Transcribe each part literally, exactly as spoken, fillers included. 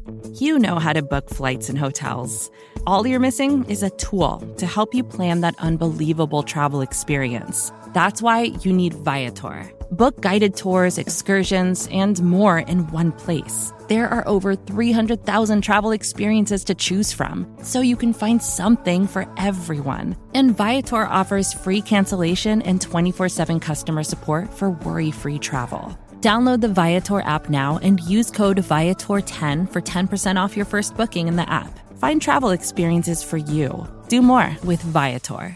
You know how to book flights and hotels. All you're missing is a tool to help you plan that unbelievable travel experience. That's why you need Viator. Book guided tours, excursions, and more in one place. There are over three hundred thousand travel experiences to choose from, so you can find something for everyone. And Viator offers free cancellation and twenty-four seven customer support for worry-free travel. Download the Viator app now and use code Viator ten for ten percent off your first booking in the app. Find travel experiences for you. Do more with Viator.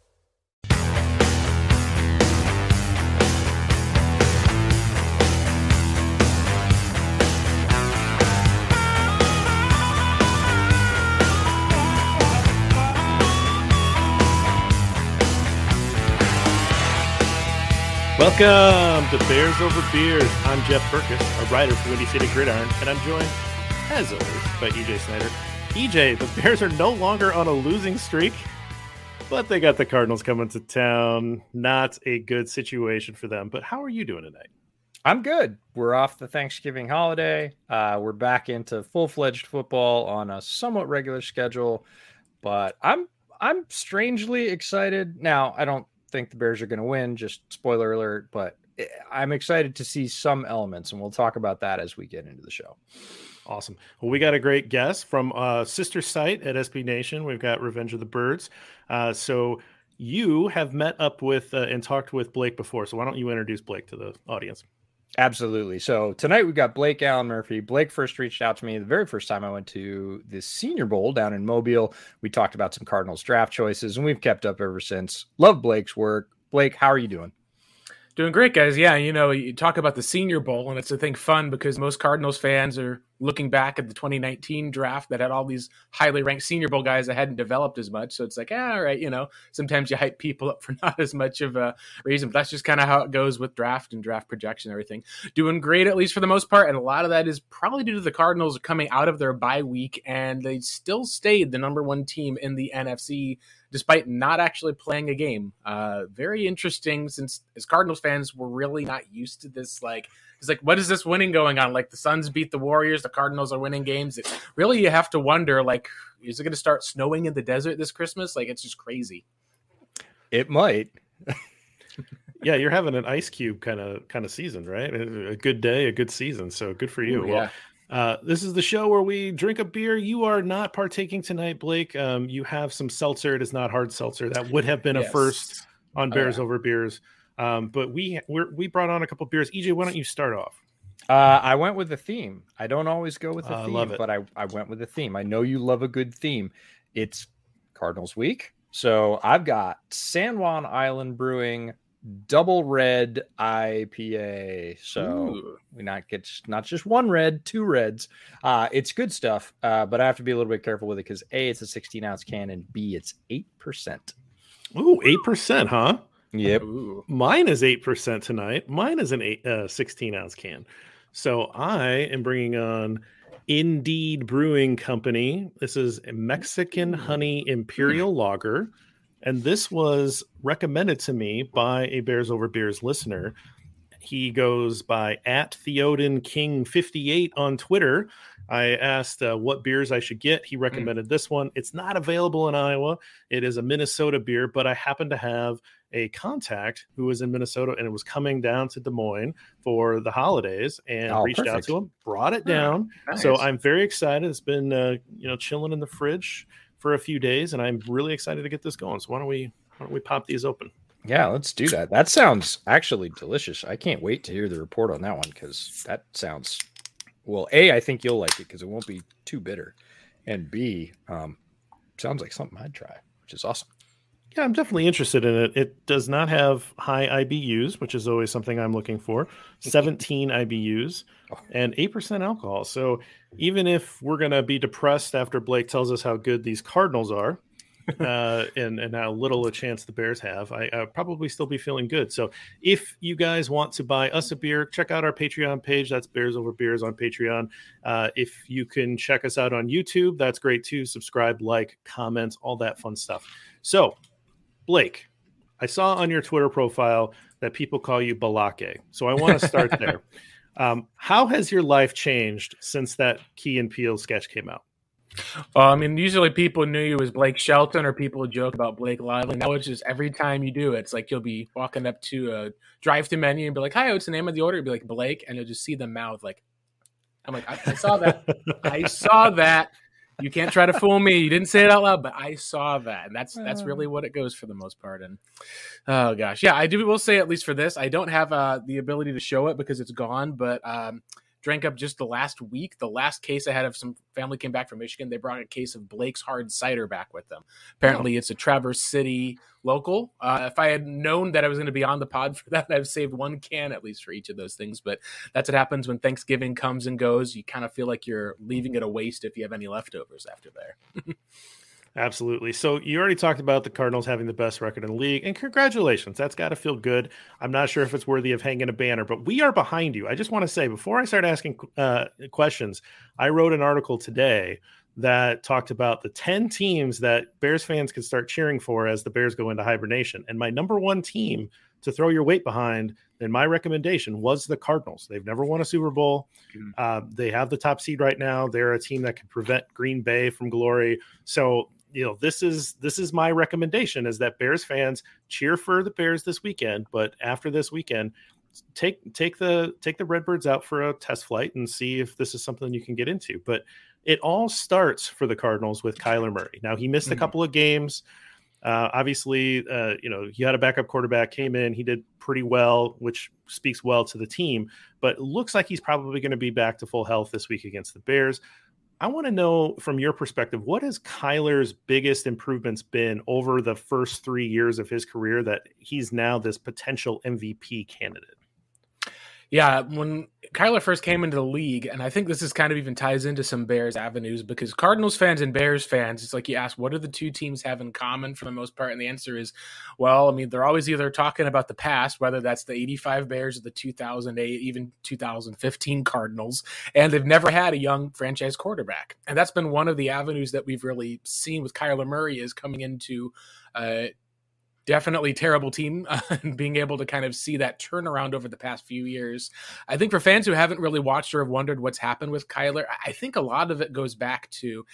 Welcome to Bears Over Beers. I'm Jeff Berkus, a writer for Windy City Gridiron, and I'm joined, as always, by E J Snyder. E J, the Bears are no longer on a losing streak, but they got the Cardinals coming to town. Not a good situation for them, but how are you doing tonight? I'm good. We're off the Thanksgiving holiday. Uh, we're back into full-fledged football on a somewhat regular schedule, but I'm I'm strangely excited. Now, I don't think the Bears are going to win, just spoiler alert, but I'm excited to see some elements, and we'll talk about that as we get into the show. Awesome. Well, we got a great guest from uh sister site at S B Nation. We've got Revenge of the Birds. Uh, so you have met up with uh, and talked with Blake before. So why don't you introduce Blake to the audience? Absolutely. So tonight we've got Blake Allen Murphy. Blake first reached out to me the very first time I went to the Senior Bowl down in Mobile. We talked about some Cardinals draft choices, and we've kept up ever since. Love Blake's work. Blake, how are you doing? Doing great, guys. Yeah, you know, you talk about the Senior Bowl, and it's, I think, fun because most Cardinals fans are looking back at the twenty nineteen draft that had all these highly ranked Senior Bowl guys that hadn't developed as much. So it's like, ah, all right, you know, sometimes you hype people up for not as much of a reason. But that's just kind of how it goes with draft and draft projection and everything. Doing great, at least for the most part. And a lot of that is probably due to the Cardinals coming out of their bye week, and they still stayed the number one team in the N F C despite not actually playing a game. Uh, very interesting, since as Cardinals fans, we're really not used to this. Like, it's like, what is this winning going on? Like, the Suns beat the Warriors, the Cardinals are winning games. It, really, you have to wonder, like, is it going to start snowing in the desert this Christmas? Like, it's just crazy. It might. Yeah, you're having an ice cube kind of kind of season, right? A good day, a good season. So good for you. Ooh, yeah. Well, Uh, this is the show where we drink a beer. You are not partaking tonight, Blake. Um, you have some seltzer. It is not hard seltzer. That would have been Yes. a first on Bears Oh, yeah. Over Beers. Um, but we we're, we brought on a couple beers. E J, why don't you start off? Uh, I went with a theme. I don't always go with a I theme, love it. but I, I went with a theme. I know you love a good theme. It's Cardinals week. So I've got San Juan Island Brewing Double Red I P A. So Ooh. we not get not just one red, two reds. Uh, it's good stuff, uh, but I have to be a little bit careful with it because A, it's a sixteen ounce can, and B, it's eight percent. Ooh, eight percent, huh? Yep. Ooh. Mine is eight percent tonight. Mine is an eight, uh, sixteen ounce can. So I am bringing on Indeed Brewing Company. This is a Mexican Honey Imperial Lager. And this was recommended to me by a Bears Over Beers listener. He goes by at Theoden King fifty-eight on Twitter. I asked uh, what beers I should get. He recommended mm. this one. It's not available in Iowa. It is a Minnesota beer, but I happen to have a contact who was in Minnesota and it was coming down to Des Moines for the holidays and oh, reached perfect. out to him, brought it down. Oh, nice. So I'm very excited. It's been uh, you know chilling in the fridge for a few days, and I'm really excited to get this going. So why don't we why don't we pop these open? Yeah, let's do that. That sounds actually delicious. I can't wait to hear the report on that one because that sounds well. A, I think you'll like it because it won't be too bitter, and B, um, sounds like something I'd try, which is awesome. Yeah, I'm definitely interested in it. It does not have high I B Us, which is always something I'm looking for. seventeen I B Us and eight percent alcohol. So even if we're going to be depressed after Blake tells us how good these Cardinals are uh, and, and how little a chance the Bears have, I, I'll probably still be feeling good. So if you guys want to buy us a beer, check out our Patreon page. That's Bears Over Beers on Patreon. Uh, if you can check us out on YouTube, that's great too. Subscribe, like, comment, all that fun stuff. So, Blake, I saw on your Twitter profile that people call you Balake. So I want to start there. Um, how has your life changed since that Key and Peele sketch came out? Well, I mean, usually people knew you as Blake Shelton, or people would joke about Blake Lively. Now it's just every time you do it, it's like you'll be walking up to a drive-thru menu and be like, "Hi, what's the name of the order?" You'll be like, "Blake," and you'll just see the mouth like, I'm like, I, I saw that. I saw that. You can't try to fool me. You didn't say it out loud, but I saw that. And that's that's really what it goes for the most part. And oh gosh. Yeah, I do will say, at least for this, I don't have uh, the ability to show it because it's gone, but um drank up just the last week. The last case I had of some family came back from Michigan. They brought a case of Blake's Hard Cider back with them. Apparently, oh. It's a Traverse City local. Uh, if I had known that I was going to be on the pod for that, I've saved one can at least for each of those things. But that's what happens when Thanksgiving comes and goes. You kind of feel like you're leaving it a waste if you have any leftovers after there. Absolutely. So you already talked about the Cardinals having the best record in the league, and congratulations. That's got to feel good. I'm not sure if it's worthy of hanging a banner, but we are behind you. I just want to say, before I start asking uh, questions, I wrote an article today that talked about the ten teams that Bears fans can start cheering for as the Bears go into hibernation. And my number one team to throw your weight behind, then my recommendation was the Cardinals. They've never won a Super Bowl. Mm-hmm. Uh, they have the top seed right now. They're a team that can prevent Green Bay from glory. So, you know, this is this is my recommendation, is that Bears fans cheer for the Bears this weekend. But after this weekend, take take the take the Redbirds out for a test flight and see if this is something you can get into. But it all starts for the Cardinals with Kyler Murray. Now, he missed mm-hmm. a couple of games. Uh, obviously, uh, you know, he had a backup quarterback, came in, he did pretty well, which speaks well to the team. But it looks like he's probably going to be back to full health this week against the Bears. I want to know, from your perspective, what has Kyler's biggest improvements been over the first three years of his career that he's now this potential M V P candidate? Yeah, when Kyler first came into the league, and I think this is kind of even ties into some Bears avenues, because Cardinals fans and Bears fans, it's like you ask, what do the two teams have in common for the most part? And the answer is, well, I mean, they're always either talking about the past, whether that's the eighty-five Bears or the two thousand eight, even two thousand fifteen Cardinals, and they've never had a young franchise quarterback. And that's been one of the avenues that we've really seen with Kyler Murray, is coming into uh definitely terrible team uh, and being able to kind of see that turnaround over the past few years. I think for fans who haven't really watched or have wondered what's happened with Kyler, I think a lot of it goes back to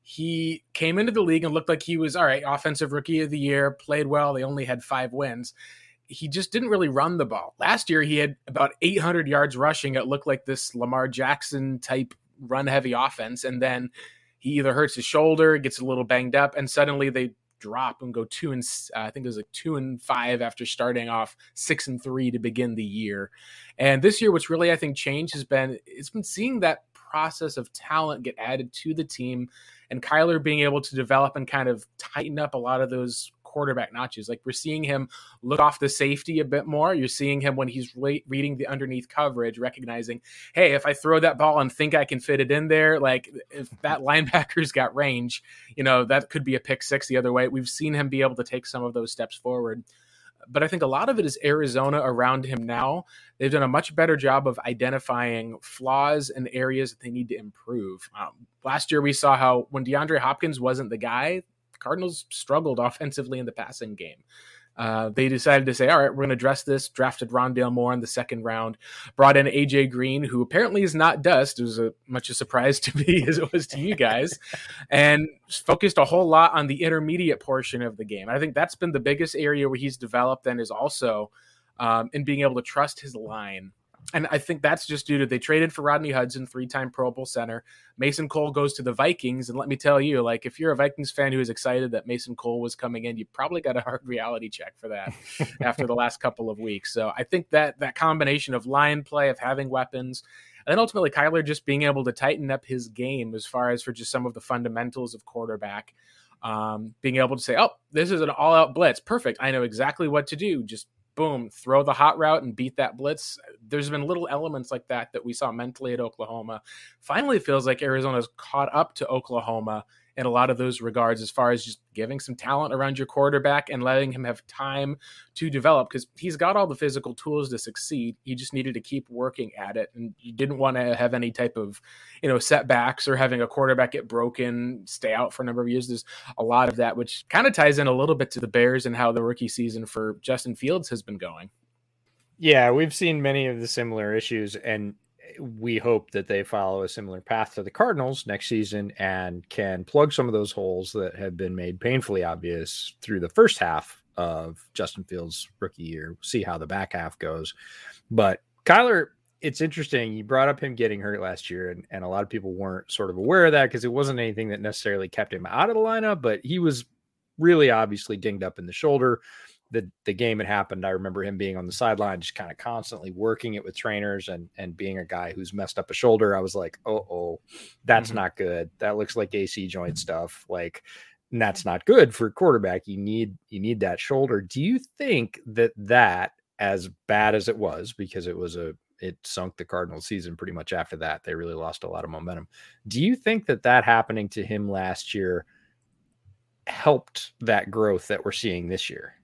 he came into the league and looked like he was, all right, offensive rookie of the year, played well. They only had five wins. He just didn't really run the ball. Last year, he had about eight hundred yards rushing. It looked like this Lamar Jackson type run heavy offense. And then he either hurts his shoulder, gets a little banged up, and suddenly they drop and go two and uh, I think it was like two and five after starting off six and three to begin the year. And this year, what's really, I think, changed has been, it's been seeing that process of talent get added to the team, and Kyler being able to develop and kind of tighten up a lot of those quarterback notches. Like, we're seeing him look off the safety a bit more. You're seeing him when he's re- reading the underneath coverage, recognizing, hey, if I throw that ball and think I can fit it in there, like if that linebacker's got range, you know, that could be a pick six the other way. We've seen him be able to take some of those steps forward. But I think a lot of it is Arizona around him now. They've done a much better job of identifying flaws and areas that they need to improve. Um, last year, we saw how when DeAndre Hopkins wasn't the guy, Cardinals struggled offensively in the passing game. Uh, they decided to say, all right, we're going to address this, drafted Rondale Moore in the second round, brought in A J Green, who apparently is not dust. It was a, much a surprise to me as it was to you guys, and focused a whole lot on the intermediate portion of the game. I think that's been the biggest area where he's developed, and is also um, in being able to trust his line. And I think that's just due to, they traded for Rodney Hudson, three-time Pro Bowl center. Mason Cole goes to the Vikings. And let me tell you, like, if you're a Vikings fan who is excited that Mason Cole was coming in, you probably got a hard reality check for that after the last couple of weeks. So I think that that combination of line play, of having weapons, and then ultimately Kyler just being able to tighten up his game as far as for just some of the fundamentals of quarterback, um, being able to say, oh, this is an all-out blitz. Perfect. I know exactly what to do. Just boom, throw the hot route and beat that blitz. There's been little elements like that that we saw mentally at Oklahoma. Finally, it feels like Arizona's caught up to Oklahoma in a lot of those regards, as far as just giving some talent around your quarterback and letting him have time to develop, because he's got all the physical tools to succeed. He just needed to keep working at it, and you didn't want to have any type of, you know, setbacks or having a quarterback get broken, stay out for a number of years. There's a lot of that, which kind of ties in a little bit to the Bears and how the rookie season for Justin Fields has been going. Yeah, we've seen many of the similar issues, and we hope that they follow a similar path to the Cardinals next season and can plug some of those holes that have been made painfully obvious through the first half of Justin Fields' rookie year. We'll see how the back half goes. But Kyler, it's interesting. You brought up him getting hurt last year, and, and a lot of people weren't sort of aware of that because it wasn't anything that necessarily kept him out of the lineup, but he was really obviously dinged up in the shoulder. The, the game had happened. I remember him being on the sideline, just kind of constantly working it with trainers and, and being a guy who's messed up a shoulder. I was like, oh, oh, that's mm-hmm. not good. That looks like A C joint stuff. Like, and that's not good for a quarterback. You need, you need that shoulder. Do you think that that, as bad as it was, because it was a, it sunk the Cardinals season pretty much after that, they really lost a lot of momentum. Do you think that that happening to him last year helped that growth that we're seeing this year?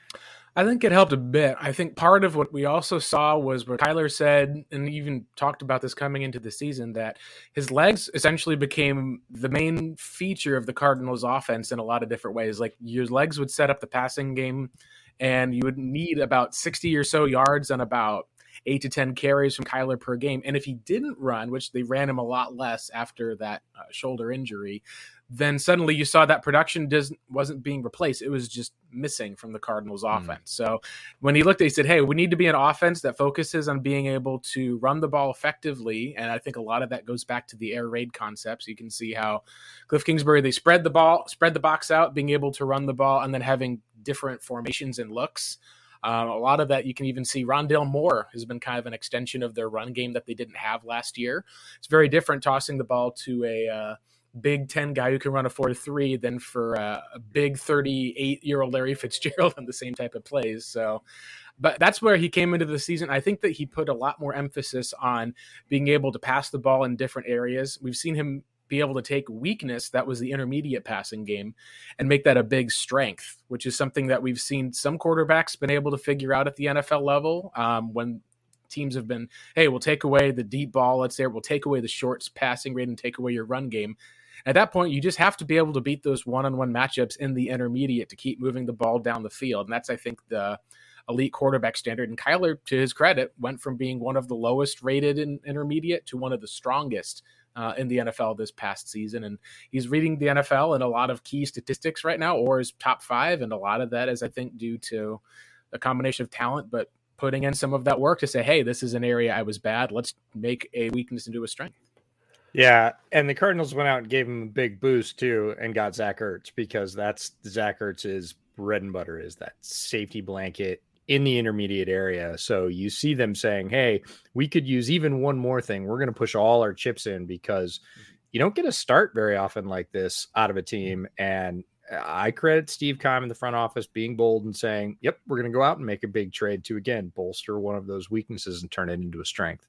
I think it helped a bit. I think part of what we also saw was what Kyler said, and even talked about this coming into the season, that his legs essentially became the main feature of the Cardinals offense in a lot of different ways. Like, your legs would set up the passing game, and you would need about sixty or so yards and about eight to ten carries from Kyler per game. And if he didn't run, which they ran him a lot less after that uh, shoulder injury, then suddenly you saw that production doesn't wasn't being replaced. It was just missing from the Cardinals mm. offense. So when he looked, he said, hey, we need to be an offense that focuses on being able to run the ball effectively. And I think a lot of that goes back to the air raid concepts. You can see how Cliff Kingsbury, they spread the ball, spread the box out, being able to run the ball, and then having different formations and looks. Um, a lot of that you can even see. Rondale Moore has been kind of an extension of their run game that they didn't have last year. It's very different tossing the ball to a uh, Big Ten guy who can run a four three than for uh, a big thirty-eight-year-old Larry Fitzgerald on the same type of plays. So, but that's where he came into the season. I think that he put a lot more emphasis on being able to pass the ball in different areas. We've seen him be able to take weakness that was the intermediate passing game and make that a big strength, which is something that we've seen some quarterbacks been able to figure out at the N F L level um, when teams have been, hey, we'll take away the deep ball, let's say, we'll take away the short passing rate and take away your run game. At that point, you just have to be able to beat those one-on-one matchups in the intermediate to keep moving the ball down the field. And that's, I think, the elite quarterback standard. And Kyler, to his credit, went from being one of the lowest rated in intermediate to one of the strongest uh, in the N F L this past season. And he's reading the N F L in a lot of key statistics right now, or is top five. And a lot of that is, I think, due to a combination of talent, but putting in some of that work to say, hey, this is an area I was bad. Let's make a weakness into a strength. Yeah, and the Cardinals went out and gave him a big boost, too, and got Zach Ertz, because that's Zach Ertz's bread and butter, is that safety blanket in the intermediate area. So you see them saying, hey, we could use even one more thing. We're going to push all our chips in, because you don't get a start very often like this out of a team. And I credit Steve Keim in the front office being bold and saying, yep, we're going to go out and make a big trade to, again, bolster one of those weaknesses and turn it into a strength.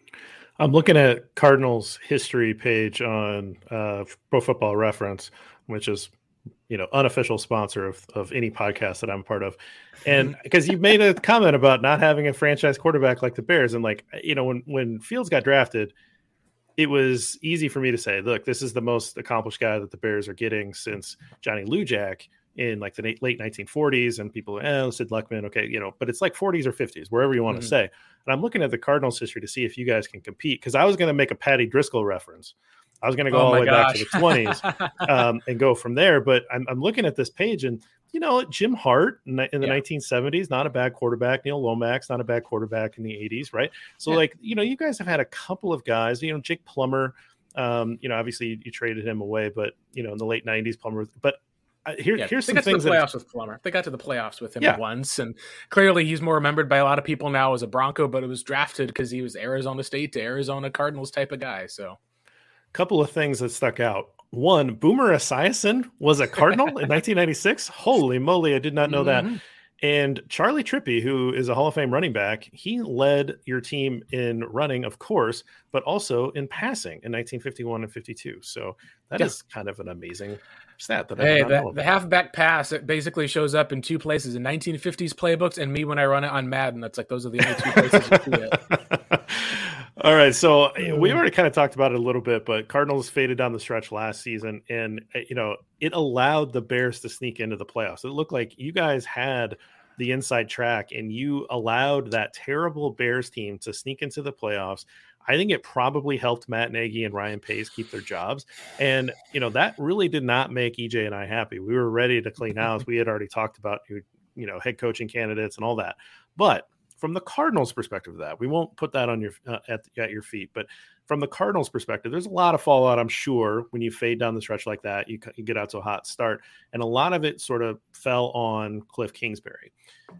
I'm looking at Cardinals history page on uh, Pro Football Reference, which is, you know, unofficial sponsor of, of any podcast that I'm a part of. And because you've made a comment about not having a franchise quarterback like the Bears. And like, you know, when, when Fields got drafted, it was easy for me to say, look, this is the most accomplished guy that the Bears are getting since Johnny Lujack in like the late nineteen forties, and people, eh, Sid Luckman, okay, you know, but it's like forties or fifties, wherever you want to mm-hmm. say. And I'm looking at the Cardinals history to see if you guys can compete, because I was going to make a Patty Driscoll reference. I was going to go oh all the way gosh. back to the twenties um, and go from there. But I'm, I'm looking at this page, and you know, Jim Hart in the yeah. nineteen seventies, not a bad quarterback. Neil Lomax, not a bad quarterback in the eighties, right? So yeah. like, you know, you guys have had a couple of guys, you know, Jake Plummer, um, you know, obviously you, you traded him away, but you know, in the late nineties, Plummer, but Uh, here, yeah, here's they some got things to the playoffs that, with Plummer. They got to the playoffs with him yeah. once, and clearly he's more remembered by a lot of people now as a Bronco, but it was drafted because he was Arizona State to Arizona Cardinals type of guy. So, a couple of things that stuck out. One, Boomer Esiason was a Cardinal in nineteen ninety-six. Holy moly, I did not know mm-hmm. that. And Charlie Trippi, who is a Hall of Fame running back, he led your team in running, of course, but also in passing in nineteen fifty-one and fifty-two. So that yeah. is kind of an amazing stat. That hey, I the, the halfback pass, it basically shows up in two places, in nineteen fifties playbooks and me when I run it on Madden. That's like, those are the only two places you see it. All right, so we already kind of talked about it a little bit, but Cardinals faded down the stretch last season, and you know, it allowed the Bears to sneak into the playoffs. It looked like you guys had the inside track, and you allowed that terrible Bears team to sneak into the playoffs. I think it probably helped Matt Nagy and Ryan Pace keep their jobs. And, you know, that really did not make E J and I happy. We were ready to clean house. We had already talked about, you know, head coaching candidates and all that. But from the Cardinals' perspective of that, we won't put that on your uh, at, at your feet. But from the Cardinals' perspective, there's a lot of fallout, I'm sure, when you fade down the stretch like that. You, you get out to a hot start. And a lot of it sort of fell on Cliff Kingsbury.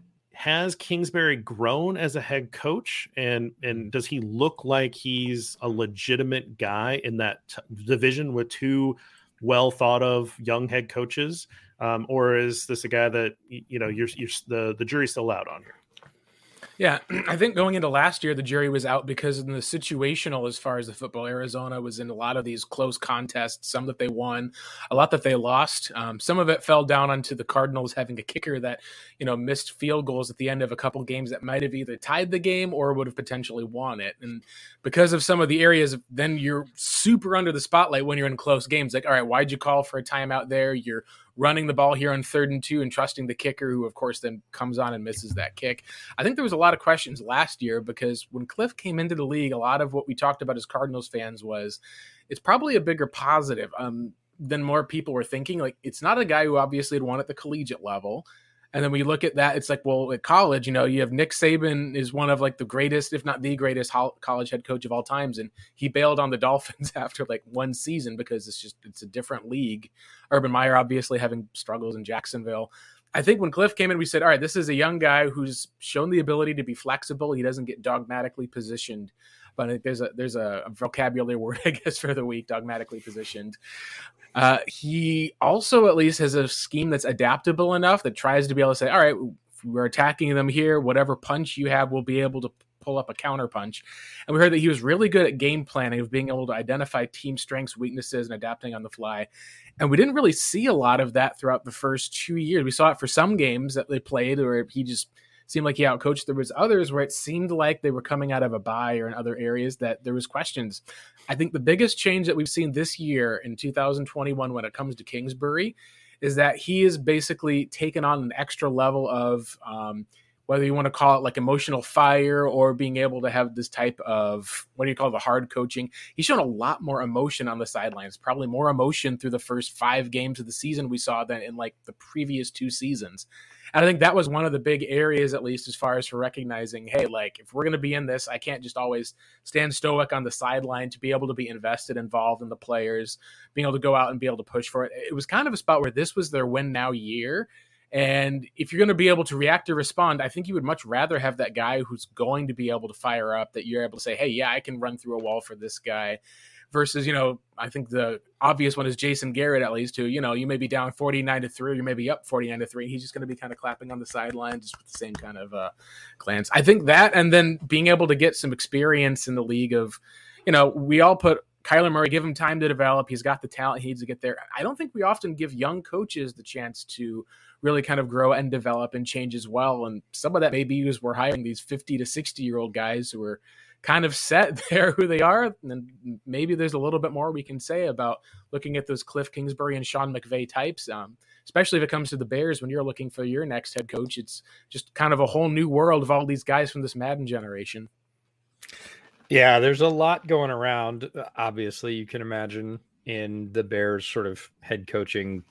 Has Kingsbury grown as a head coach? And, and does he look like he's a legitimate guy in that t- division with two well thought of young head coaches? Um, or is this a guy that, you know, you're, you're the, the jury's still out on here? Yeah, I think going into last year, the jury was out because in the situational, as far as the football, Arizona was in a lot of these close contests, some that they won, a lot that they lost. Um, some of it fell down onto the Cardinals having a kicker that, you know, missed field goals at the end of a couple games that might have either tied the game or would have potentially won it. And because of some of the areas, then you're super under the spotlight when you're in close games. Like, all right, why'd you call for a timeout there? You're running the ball here on third and two and trusting the kicker, who of course then comes on and misses that kick. I think there was a lot of questions last year because when Cliff came into the league, a lot of what we talked about as Cardinals fans was it's probably a bigger positive um, than more people were thinking. Like, it's not a guy who obviously had won at the collegiate level. And then we look at that, it's like, well, at college, you know, you have Nick Saban is one of like the greatest, if not the greatest ho- college head coach of all times. And he bailed on the Dolphins after like one season because it's just, it's a different league. Urban Meyer obviously having struggles in Jacksonville. I think when Cliff came in, we said, all right, this is a young guy who's shown the ability to be flexible. He doesn't get dogmatically positioned. But I think there's a there's a vocabulary word, I guess, for the week, dogmatically positioned. Uh, he also at least has a scheme that's adaptable enough that tries to be able to say, all right, we're attacking them here. Whatever punch you have, we'll be able to pull up a counter punch. And we heard that he was really good at game planning, of being able to identify team strengths, weaknesses, and adapting on the fly. And we didn't really see a lot of that throughout the first two years. We saw it for some games that they played where he just seemed like he outcoached. There was others where it seemed like they were coming out of a bye or in other areas that there was questions. I think the biggest change that we've seen this year in two thousand twenty-one when it comes to Kingsbury is that he has basically taken on an extra level of um, whether you want to call it like emotional fire or being able to have this type of, what do you call the hard coaching? He's shown a lot more emotion on the sidelines, probably more emotion through the first five games of the season we saw than in like the previous two seasons. And I think that was one of the big areas, at least as far as for recognizing, hey, like if we're going to be in this, I can't just always stand stoic on the sideline. To be able to be invested, involved in the players, being able to go out and be able to push for it. It was kind of a spot where this was their win now year. And if you're going to be able to react or respond, I think you would much rather have that guy who's going to be able to fire up, that you're able to say, hey, yeah, I can run through a wall for this guy. Versus, you know, I think the obvious one is Jason Garrett, at least, who, you know, you may be down forty-nine to three, or you may be up forty-nine to three. He's just going to be kind of clapping on the sideline, just with the same kind of uh, glance. I think that, and then being able to get some experience in the league of, you know, we all put Kyler Murray, give him time to develop. He's got the talent he needs to get there. I don't think we often give young coaches the chance to really kind of grow and develop and change as well. And some of that maybe is we're hiring these fifty to sixty year old guys who are kind of set there who they are. And maybe there's a little bit more we can say about looking at those Cliff Kingsbury and Sean McVay types, um, especially if it comes to the Bears. When you're looking for your next head coach, it's just kind of a whole new world of all these guys from this Madden generation. Yeah, there's a lot going around. Obviously, you can imagine in the Bears sort of head coaching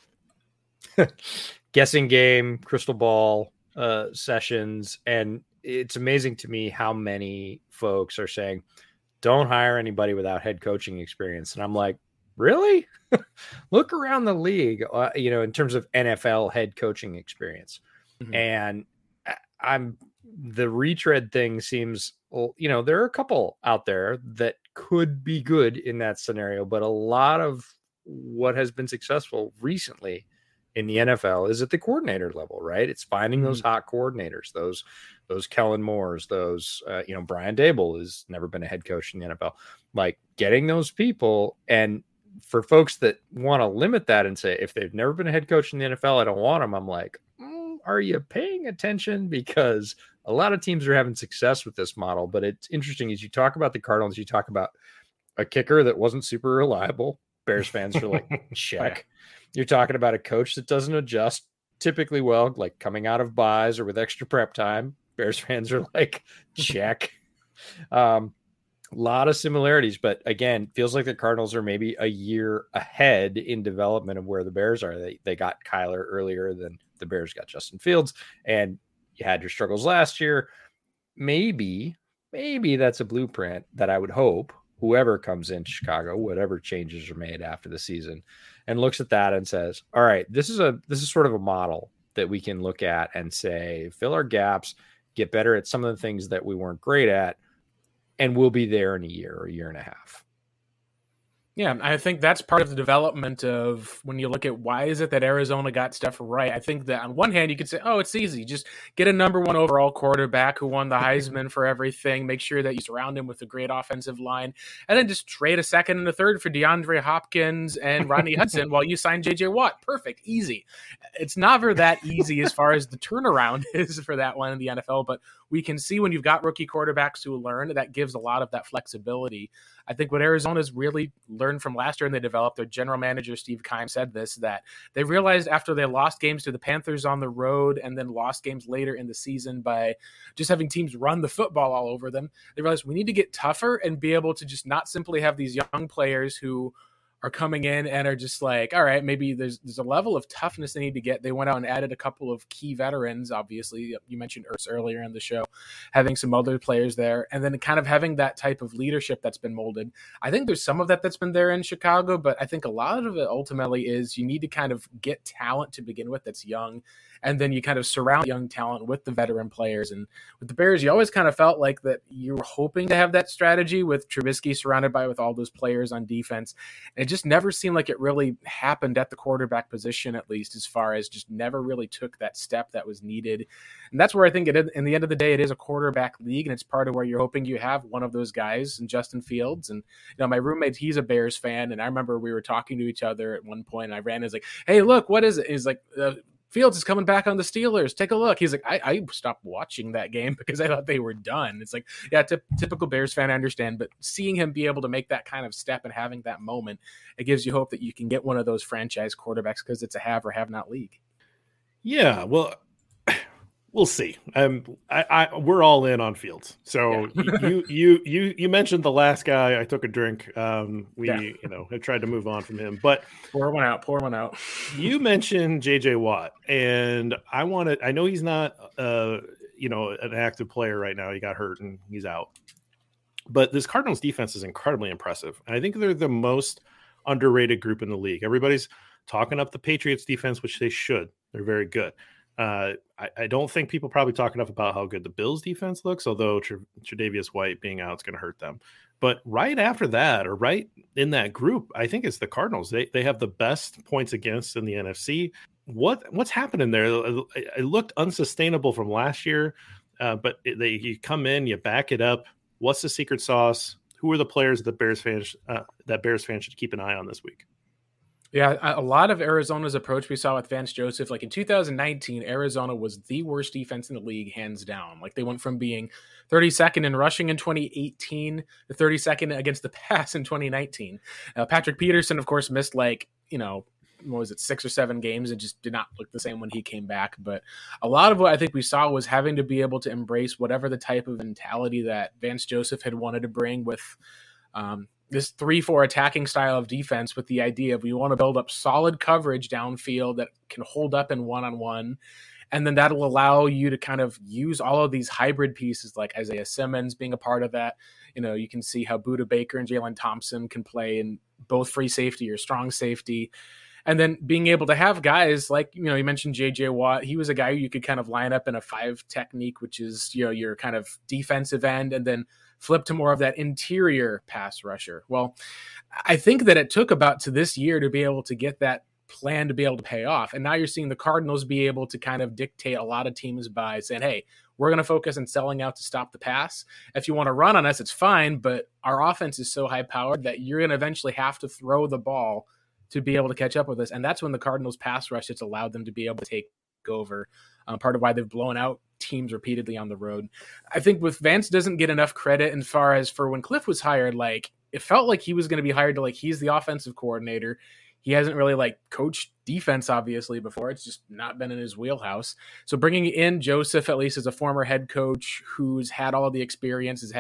guessing game, crystal ball uh, sessions. And it's amazing to me how many folks are saying, don't hire anybody without head coaching experience. And I'm like, really? Look around the league, uh, you know, in terms of N F L head coaching experience. Mm-hmm. And I'm the retread thing seems, you know, there are a couple out there that could be good in that scenario, but a lot of what has been successful recently in the N F L is at the coordinator level, right? It's finding mm-hmm. those hot coordinators, those, those Kellen Moores, those, uh, you know, Brian Dable has never been a head coach in the N F L, like getting those people. And for folks that want to limit that and say, if they've never been a head coach in the N F L, I don't want them. I'm like, mm, are you paying attention? Because a lot of teams are having success with this model, but it's interesting as you talk about the Cardinals, you talk about a kicker that wasn't super reliable. Bears fans are like, check. You're talking about a coach that doesn't adjust typically well, like coming out of buys or with extra prep time. Bears fans are like, check. Um, A lot of similarities, but again, feels like the Cardinals are maybe a year ahead in development of where the Bears are. They they got Kyler earlier than the Bears got Justin Fields, and you had your struggles last year. Maybe, maybe that's a blueprint that I would hope whoever comes in Chicago, whatever changes are made after the season, and looks at that and says, all right, this is a this is sort of a model that we can look at and say, fill our gaps, get better at some of the things that we weren't great at, and we'll be there in a year or a year and a half. Yeah, I think that's part of the development of when you look at why is it that Arizona got stuff right. I think that on one hand, you could say, oh, it's easy. Just get a number one overall quarterback who won the Heisman for everything. Make sure that you surround him with a great offensive line. And then just trade a second and a third for DeAndre Hopkins and Rodney Hudson while you sign J J Watt. Perfect. Easy. It's never that easy as far as the turnaround is for that one in the N F L, but we can see when you've got rookie quarterbacks who learn, that gives a lot of that flexibility. I think what Arizona's really learned from last year and they developed, their general manager, Steve Keim, said this, that they realized after they lost games to the Panthers on the road and then lost games later in the season by just having teams run the football all over them, they realized we need to get tougher and be able to just not simply have these young players who are coming in and are just like, all right, maybe there's there's a level of toughness they need to get. They went out and added a couple of key veterans, obviously. You mentioned Ertz earlier in the show, having some other players there, and then kind of having that type of leadership that's been molded. I think there's some of that that's been there in Chicago, but I think a lot of it ultimately is you need to kind of get talent to begin with that's young, and then you kind of surround young talent with the veteran players. And with the Bears, you always kind of felt like that you were hoping to have that strategy with Trubisky surrounded by with all those players on defense. And it just never seemed like it really happened at the quarterback position, at least as far as just never really took that step that was needed. And that's where I think it is, in the end of the day, it is a quarterback league, and it's part of where you're hoping you have one of those guys in Justin Fields. And, you know, my roommate, he's a Bears fan, and I remember we were talking to each other at one point, and I ran, is like, hey, look, what is it? He's like, uh, Fields is coming back on the Steelers. Take a look. He's like, I, I stopped watching that game because I thought they were done. It's like, yeah, t- typical Bears fan, I understand, but seeing him be able to make that kind of step and having that moment, it gives you hope that you can get one of those franchise quarterbacks because it's a have or have not league. Yeah, well, we'll see. Um, I, I we're all in on Fields. So yeah. you you you you mentioned the last guy. I took a drink. Um, we yeah. you know have tried to move on from him, but pour one out. Pour one out. You mentioned J J Watt, and I wanted. I know he's not uh you know an active player right now. He got hurt and he's out. But this Cardinals defense is incredibly impressive, and I think they're the most underrated group in the league. Everybody's talking up the Patriots defense, which they should. They're very good. Uh, I, I don't think people probably talk enough about how good the Bills defense looks, although Tr- Tre'Davious White being out is going to hurt them. But right after that, or right in that group, I think it's the Cardinals. They they have the best points against in the N F C. What what's happening there? It, it looked unsustainable from last year, uh, but it, they you come in, you back it up. What's the secret sauce? Who are the players that Bears fans uh, that Bears fans should keep an eye on this week? Yeah, a lot of Arizona's approach we saw with Vance Joseph, like in two thousand nineteen, Arizona was the worst defense in the league, hands down. Like they went from being thirty-second in rushing in twenty eighteen to thirty-second against the pass in twenty nineteen. Uh, Patrick Peterson, of course, missed like, you know, what was it, six or seven games and just did not look the same when he came back. But a lot of what I think we saw was having to be able to embrace whatever the type of mentality that Vance Joseph had wanted to bring with um, this three four attacking style of defense, with the idea of we want to build up solid coverage downfield that can hold up in one-on-one. And then that'll allow you to kind of use all of these hybrid pieces like Isaiah Simmons being a part of that. You know, you can see how Budda Baker and Jalen Thompson can play in both free safety or strong safety. And then being able to have guys like, you know, you mentioned J J Watt. He was a guy who you could kind of line up in a five technique, which is, you know, your kind of defensive end, and then flip to more of that interior pass rusher. Well, I think that it took about to this year to be able to get that plan to be able to pay off. And now you're seeing the Cardinals be able to kind of dictate a lot of teams by saying, hey, we're going to focus on selling out to stop the pass. If you want to run on us, it's fine, but our offense is so high powered that you're going to eventually have to throw the ball to be able to catch up with us. And that's when the Cardinals pass rush, it's allowed them to be able to take over. Um, part of why they've blown out teams repeatedly on the road. I think with Vance doesn't get enough credit as far as for when Cliff was hired, like it felt like he was going to be hired to like, he's the offensive coordinator. He hasn't really like coached defense obviously before. It's just not been in his wheelhouse. So bringing in Joseph, at least as a former head coach who's had all of the experience, has had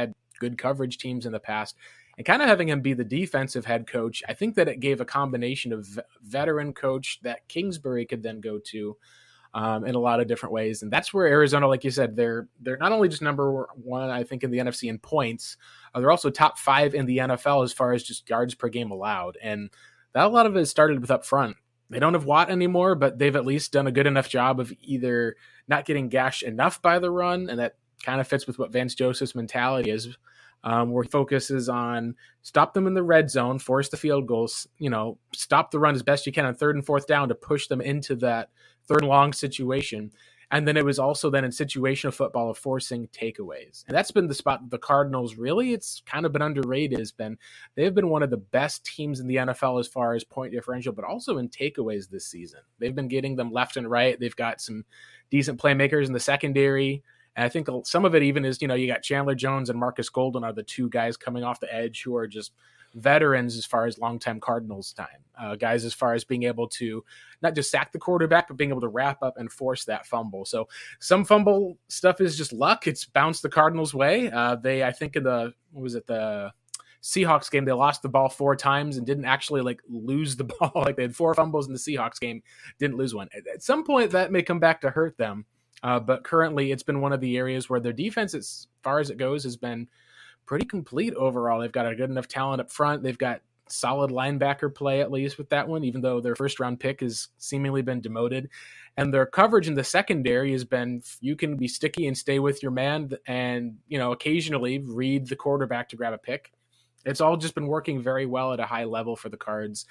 good coverage teams in the past. And kind of having him be the defensive head coach, I think that it gave a combination of veteran coach that Kingsbury could then go to um, in a lot of different ways. And that's where Arizona, like you said, they're they're not only just number one, I think, in the N F C in points, uh, they're also top five in the N F L as far as just yards per game allowed. And that a lot of it started with up front. They don't have Watt anymore, but they've at least done a good enough job of either not getting gashed enough by the run, and that kind of fits with what Vance Joseph's mentality is, um, where he focuses on stop them in the red zone, force the field goals, you know, stop the run as best you can on third and fourth down to push them into that third and long situation. And then it was also then in situational football of forcing takeaways. And that's been the spot the Cardinals really, it's kind of been underrated, has been they've been one of the best teams in the N F L as far as point differential, but also in takeaways this season. They've been getting them left and right. They've got some decent playmakers in the secondary. And I think some of it even is, you know, you got Chandler Jones and Marcus Golden are the two guys coming off the edge who are just veterans as far as longtime Cardinals time, uh, guys as far as being able to not just sack the quarterback, but being able to wrap up and force that fumble. So some fumble stuff is just luck. It's bounced the Cardinals' way. Uh, they, I think in the, what was it, the Seahawks game, they lost the ball four times and didn't actually like lose the ball. Like they had four fumbles in the Seahawks game, didn't lose one. At, at some point that may come back to hurt them. Uh, but currently it's been one of the areas where their defense, as far as it goes, has been pretty complete overall. They've got a good enough talent up front. They've got solid linebacker play, at least with that one, even though their first round pick has seemingly been demoted. And their coverage in the secondary has been, you can be sticky and stay with your man and, you know, occasionally read the quarterback to grab a pick. It's all just been working very well at a high level for the Cards.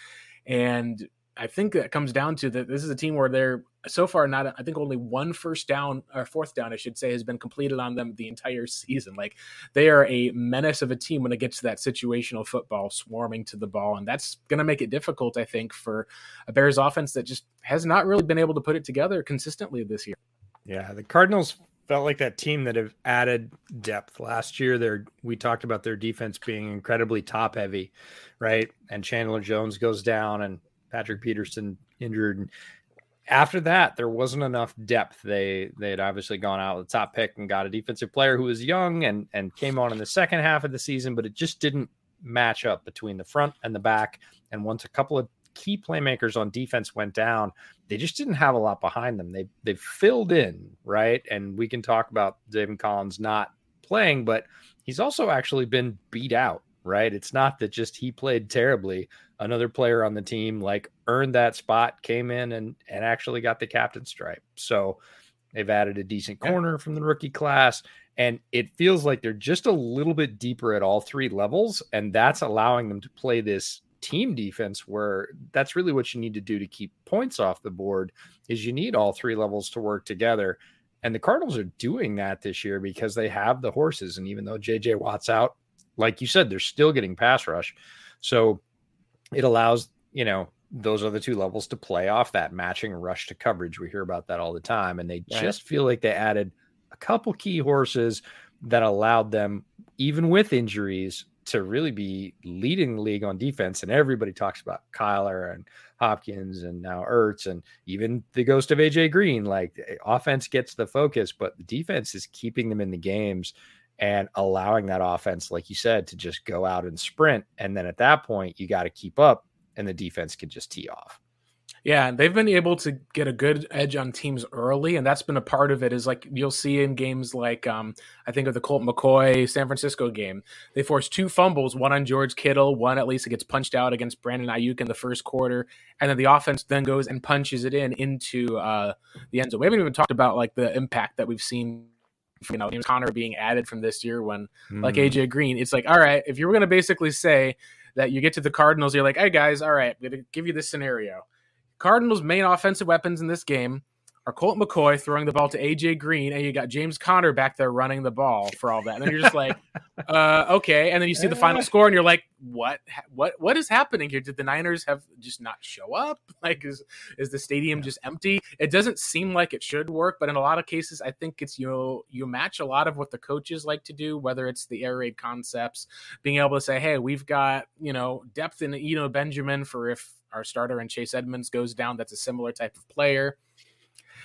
And I think that comes down to that this is a team where they're so far not, I think only one first down or fourth down, I should say, has been completed on them the entire season. Like they are a menace of a team when it gets to that situational football, swarming to the ball. And that's going to make it difficult, I think, for a Bears offense that just has not really been able to put it together consistently this year. Yeah, the Cardinals felt like that team that have added depth last year. They're, we talked about their defense being incredibly top heavy, right? And Chandler Jones goes down and Patrick Peterson injured. And after that, there wasn't enough depth. They they had obviously gone out with the top pick and got a defensive player who was young and, and came on in the second half of the season, but it just didn't match up between the front and the back. And once a couple of key playmakers on defense went down, they just didn't have a lot behind them. They they filled in, right? And we can talk about David Collins not playing, but he's also actually been beat out, right? It's not that just he played terribly. Another player on the team like earned that spot, came in and, and actually got the captain stripe. So they've added a decent corner from the rookie class. And it feels like they're just a little bit deeper at all three levels. And that's allowing them to play this team defense where that's really what you need to do to keep points off the board is you need all three levels to work together. And the Cardinals are doing that this year because they have the horses. And even though J J Watt's out, like you said, they're still getting pass rush. So it allows, you know, those other two levels to play off that matching rush to coverage. We hear about that all the time. And they right. just feel like they added a couple key horses that allowed them, even with injuries, to really be leading the league on defense. And everybody talks about Kyler and Hopkins and now Ertz and even the ghost of A J Green. Like offense gets the focus, but the defense is keeping them in the games and allowing that offense, like you said, to just go out and sprint. And then at that point, you got to keep up and the defense can just tee off. Yeah, they've been able to get a good edge on teams early, and that's been a part of it is like you'll see in games like um, I think of the Colt McCoy San Francisco game. They forced two fumbles, one on George Kittle, one at least it gets punched out against Brandon Ayuk in the first quarter, and then the offense then goes and punches it in into uh, the end zone. We haven't even talked about like the impact that we've seen, you know, James Conner being added from this year when mm. like A J Green, it's like, all right, if you were going to basically say that you get to the Cardinals, you're like, hey guys, all right, I'm going to give you this scenario. Cardinals' main offensive weapons in this game are Colt McCoy throwing the ball to A J Green, and you got James Conner back there running the ball for all that. And then you're just like, uh, okay. And then you see the final score, and you're like, what, what, what is happening here? Did the Niners have just not show up? Like, is is the stadium yeah. just empty? It doesn't seem like it should work, but in a lot of cases, I think it's you know you match a lot of what the coaches like to do, whether it's the air raid concepts, being able to say, hey, we've got you know depth in Eno Benjamin for if our starter and Chase Edmonds goes down. That's a similar type of player.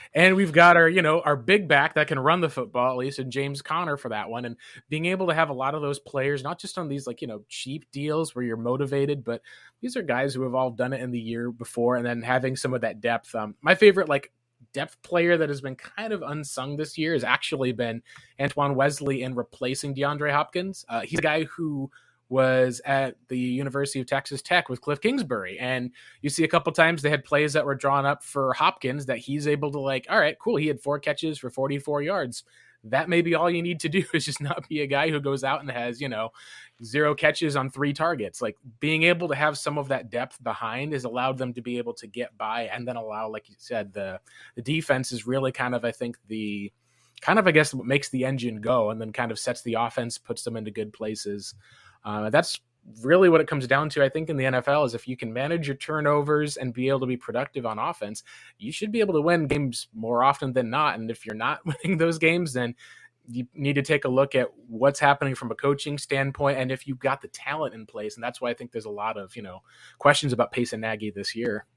And we've got our, you know, our big back that can run the football, at least, and James Conner for that one. And being able to have a lot of those players, not just on these like, you know, cheap deals where you're motivated, but these are guys who have all done it in the year before, and then having some of that depth. Um, my favorite like depth player that has been kind of unsung this year has actually been Antoine Wesley in replacing DeAndre Hopkins. Uh, he's a guy who was at the University of Texas Tech with Cliff Kingsbury. And you see a couple times they had plays that were drawn up for Hopkins that he's able to like, all right, cool. He had four catches for forty-four yards. That may be all you need to do is just not be a guy who goes out and has, you know, zero catches on three targets. Like being able to have some of that depth behind has allowed them to be able to get by and then allow, like you said, the, the defense is really kind of, I think the kind of, I guess, what makes the engine go and then kind of sets the offense, puts them into good places. Uh, that's really what it comes down to, I think, in the N F L is if you can manage your turnovers and be able to be productive on offense, you should be able to win games more often than not. And if you're not winning those games, then you need to take a look at what's happening from a coaching standpoint and if you've got the talent in place. And that's why I think there's a lot of, you know, questions about Pace and Nagy this year.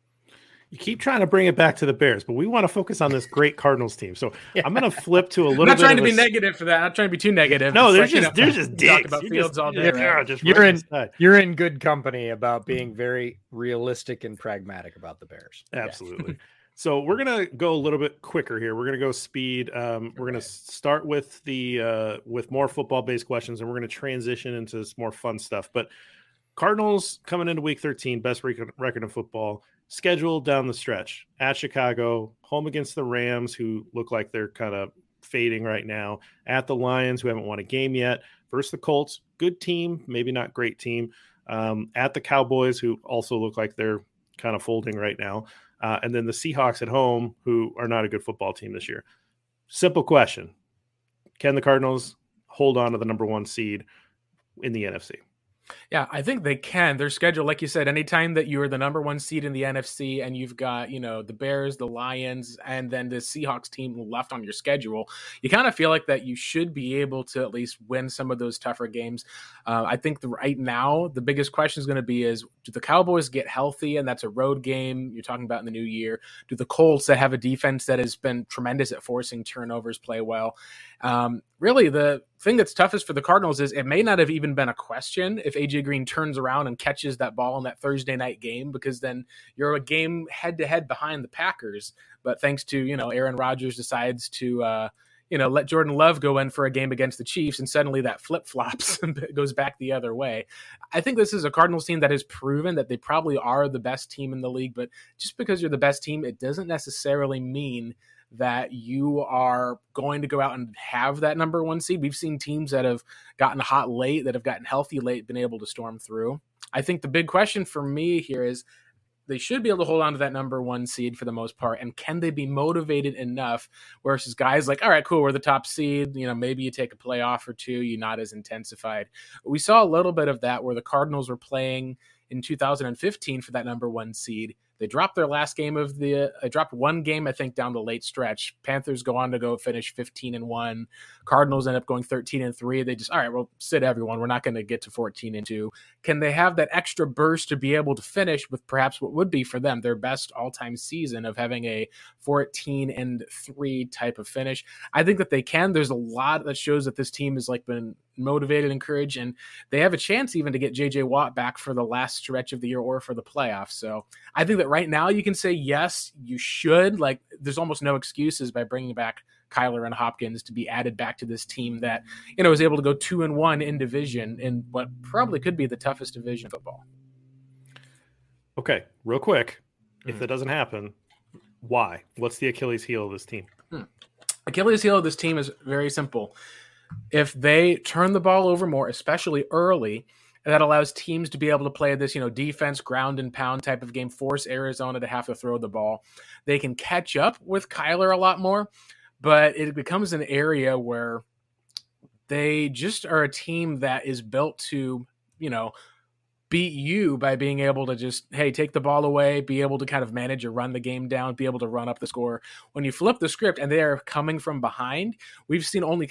You keep trying to bring it back to the Bears, but we want to focus on this great Cardinals team. So yeah. I'm going to flip to a little I'm not bit trying to a... be negative for that. I'm not trying to be too negative. No, it's they're like, just you know, they're just dicks. Talk about you're Fields just, all day. yeah, Right? just you're in aside. you're in good company about being very realistic and pragmatic about the Bears. Absolutely. Yeah. So we're gonna go a little bit quicker here. We're gonna go speed. Um, we're okay. gonna start with the uh, with more football based questions, and we're gonna transition into some more fun stuff. But Cardinals coming into Week thirteen, best record, record in football. Schedule down the stretch at Chicago, home against the Rams, who look like they're kind of fading right now, at the Lions, who haven't won a game yet, versus the Colts, good team, maybe not great team, um, at the Cowboys, who also look like they're kind of folding right now, uh, and then the Seahawks at home, who are not a good football team this year. Simple question. Can the Cardinals hold on to the number one seed in the N F C? Yeah, I think they can. Their schedule, like you said, anytime that you're the number one seed in the N F C and you've got, you know, the Bears, the Lions, and then the Seahawks team left on your schedule, you kind of feel like that you should be able to at least win some of those tougher games. Uh, I think the, right now, the biggest question is going to be is, do the Cowboys get healthy? And that's a road game you're talking about in the new year. Do the Colts that have a defense that has been tremendous at forcing turnovers play well? Um, really, the thing that's toughest for the Cardinals is it may not have even been a question if A J Green turns around and catches that ball in that Thursday night game, because then you're a game head to head behind the Packers. But thanks to, you know, Aaron Rodgers decides to, uh, you know, let Jordan Love go in for a game against the Chiefs, and suddenly that flip flops and goes back the other way. I think this is a Cardinals team that has proven that they probably are the best team in the league, but just because you're the best team, it doesn't necessarily mean that you are going to go out and have that number one seed. We've seen teams that have gotten hot late, that have gotten healthy late, been able to storm through. I think the big question for me here is they should be able to hold on to that number one seed for the most part. And can they be motivated enough versus guys like, all right, cool, we're the top seed. You know, maybe you take a playoff or two, you're not as intensified. We saw a little bit of that where the Cardinals were playing in two thousand fifteen for that number one seed. They dropped their last game of the, uh, dropped one game, I think, down the late stretch. Panthers go on to go finish fifteen and one. Cardinals end up going thirteen and three. They just, all right, well, sit everyone. We're not going to get to fourteen and two. Can they have that extra burst to be able to finish with perhaps what would be for them their best all-time season of having a fourteen and three type of finish? I think that they can. There's a lot that shows that this team has like been motivated, encouraged, and they have a chance even to get J J Watt back for the last stretch of the year or for the playoffs. So I think that right now you can say, yes, you should. Like, there's almost no excuses by bringing back Kyler and Hopkins to be added back to this team that, you know, was able to go two and one in division in what probably could be the toughest division of football. Okay, real quick, Mm-hmm. if that doesn't happen, why? What's the Achilles heel of this team? Hmm. Achilles heel of this team is very simple. If they turn the ball over more, especially early, that allows teams to be able to play this, you know, defense, ground and pound type of game, force Arizona to have to throw the ball. They can catch up with Kyler a lot more, but it becomes an area where they just are a team that is built to, you know, beat you by being able to just, hey, take the ball away, be able to kind of manage or run the game down, be able to run up the score. When you flip the script and they are coming from behind, we've seen only kind of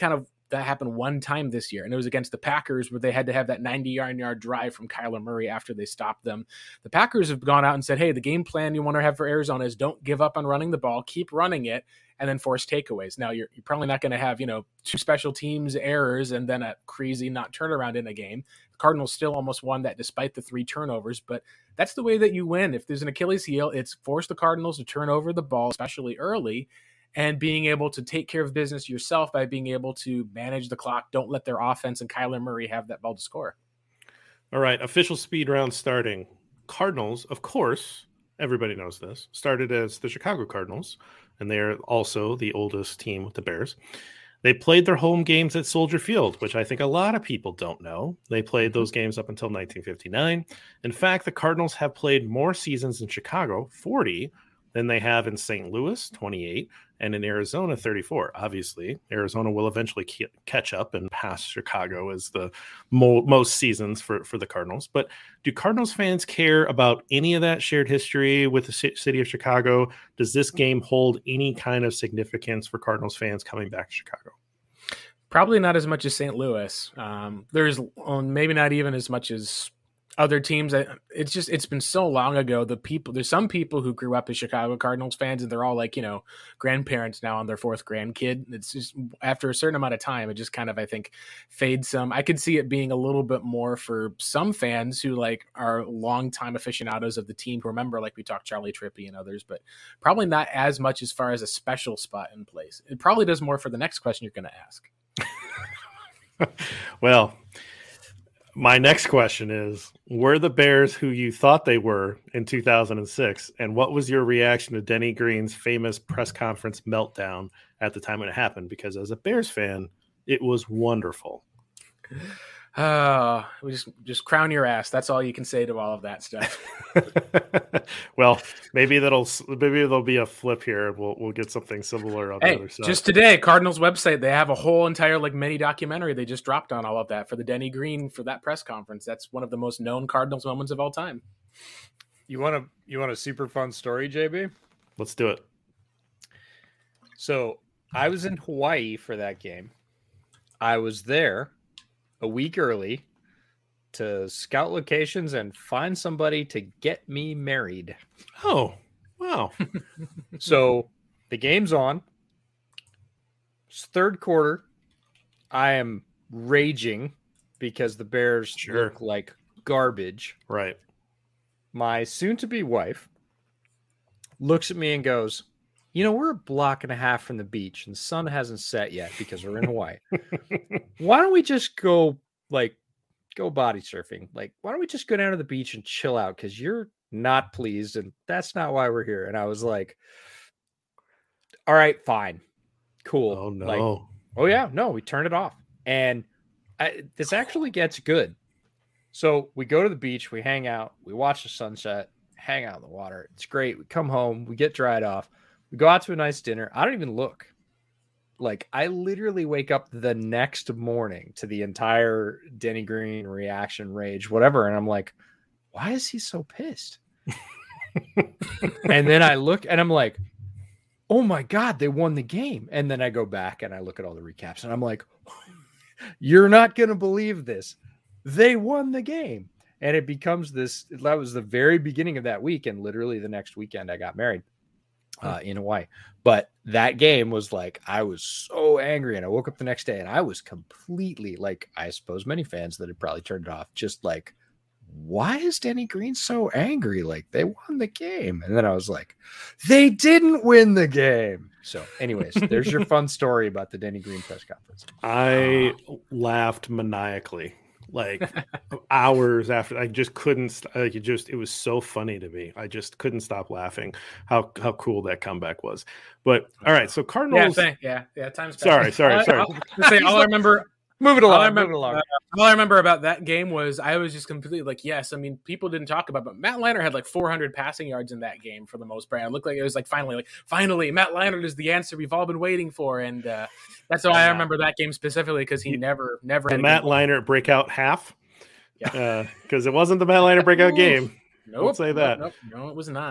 that happened one time this year, and it was against the Packers, where they had to have that ninety-yard yard drive from Kyler Murray after they stopped them. The Packers have gone out and said, hey, the game plan you want to have for Arizona is don't give up on running the ball, keep running it, and then force takeaways. Now, you're, you're probably not going to have, you know, two special teams errors and then a crazy not turnaround in a game. The Cardinals still almost won that despite the three turnovers, but that's the way that you win. If there's an Achilles heel, it's force the Cardinals to turn over the ball, especially early, and being able to take care of business yourself by being able to manage the clock. Don't let their offense and Kyler Murray have that ball to score. All right, official speed round starting. Cardinals, of course, everybody knows this, started as the Chicago Cardinals, and they're also the oldest team with the Bears. They played their home games at Soldier Field, which I think a lot of people don't know. They played those games up until nineteen fifty-nine. In fact, the Cardinals have played more seasons in Chicago, forty, than they have in Saint Louis, twenty-eight, and in Arizona, thirty-four. Obviously, Arizona will eventually ke- catch up and pass Chicago as the mo- most seasons for, for the Cardinals. But do Cardinals fans care about any of that shared history with the c- city of Chicago? Does this game hold any kind of significance for Cardinals fans coming back to Chicago? Probably not as much as Saint Louis. Um, there's um, maybe not even as much as other teams. It's just, it's been so long ago. The people, there's some people who grew up as Chicago Cardinals fans, and they're all like, you know, grandparents now on their fourth grandkid. It's just after a certain amount of time, it just kind of, I think, fades some. I could see it being a little bit more for some fans who like are longtime aficionados of the team who remember, like we talked Charlie Trippi and others, but probably not as much as far as a special spot in place. It probably does more for the next question you're going to ask. Well, my next question is, were the Bears who you thought they were in two thousand six? And what was your reaction to Denny Green's famous press conference meltdown at the time when it happened? Because as a Bears fan, it was wonderful. Uh, we just just crown your ass. That's all you can say to all of that stuff. Well, maybe that'll maybe there'll be a flip here. We'll we'll get something similar on hey, the other side. Just today, Cardinals website, they have a whole entire like mini documentary they just dropped on all of that for the Denny Green for that press conference. That's one of the most known Cardinals moments of all time. You want a you want a super fun story, J B? Let's do it. So I was in Hawaii for that game. I was there a week early to scout locations and find somebody to get me married. Oh, wow. So the game's on. It's third quarter. I am raging because the Bears Sure. look like garbage. Right. My soon-to-be wife looks at me and goes, you know, we're a block and a half from the beach and the sun hasn't set yet because we're in Hawaii. Why don't we just go, like, go body surfing? Like, why don't we just go down to the beach and chill out? Because you're not pleased, and that's not why we're here. And I was like, all right, fine. Cool. Oh, no. Like, oh, yeah. No, we turned it off. And I, this actually gets good. So we go to the beach, we hang out, we watch the sunset, hang out in the water. It's great. We come home, we get dried off. We go out to a nice dinner. I don't even look. Like, I literally wake up the next morning to the entire Denny Green reaction, rage, whatever. And I'm like, why is he so pissed? And then I look and I'm like, oh my God, they won the game. And then I go back and I look at all the recaps and I'm like, you're not going to believe this. They won the game. And it becomes this, that was the very beginning of that week. And literally the next weekend I got married. Uh, in Hawaii. But that game was like, I was so angry, and I woke up the next day and I was completely like, I suppose many fans that had probably turned it off, just like, why is Denny Green so angry? Like, they won the game. And then I was like, they didn't win the game. So anyways, there's your fun story about the Denny Green press conference. I uh, laughed maniacally. Like hours after, I just couldn't. Like it just, it was so funny to me. I just couldn't stop laughing. How how cool that comeback was. But all right, so Cardinals. Yeah, thank, yeah, yeah. Time's sorry, sorry, all, sorry. I'll, say, all I remember. Move it along. All I remember, move it along. Uh, all I remember about that game was I was just completely like, yes. I mean, people didn't talk about, it, but Matt Leinart had like four hundred passing yards in that game for the most part. It looked like it was like finally, like finally, Matt Leinart is the answer we've all been waiting for, and uh, that's why I remember that game specifically because he never, never. The Matt Leinart breakout half. Yeah, because uh, it wasn't the Matt Leinart breakout game. Nope, I'll say that. Nope, no, it was not.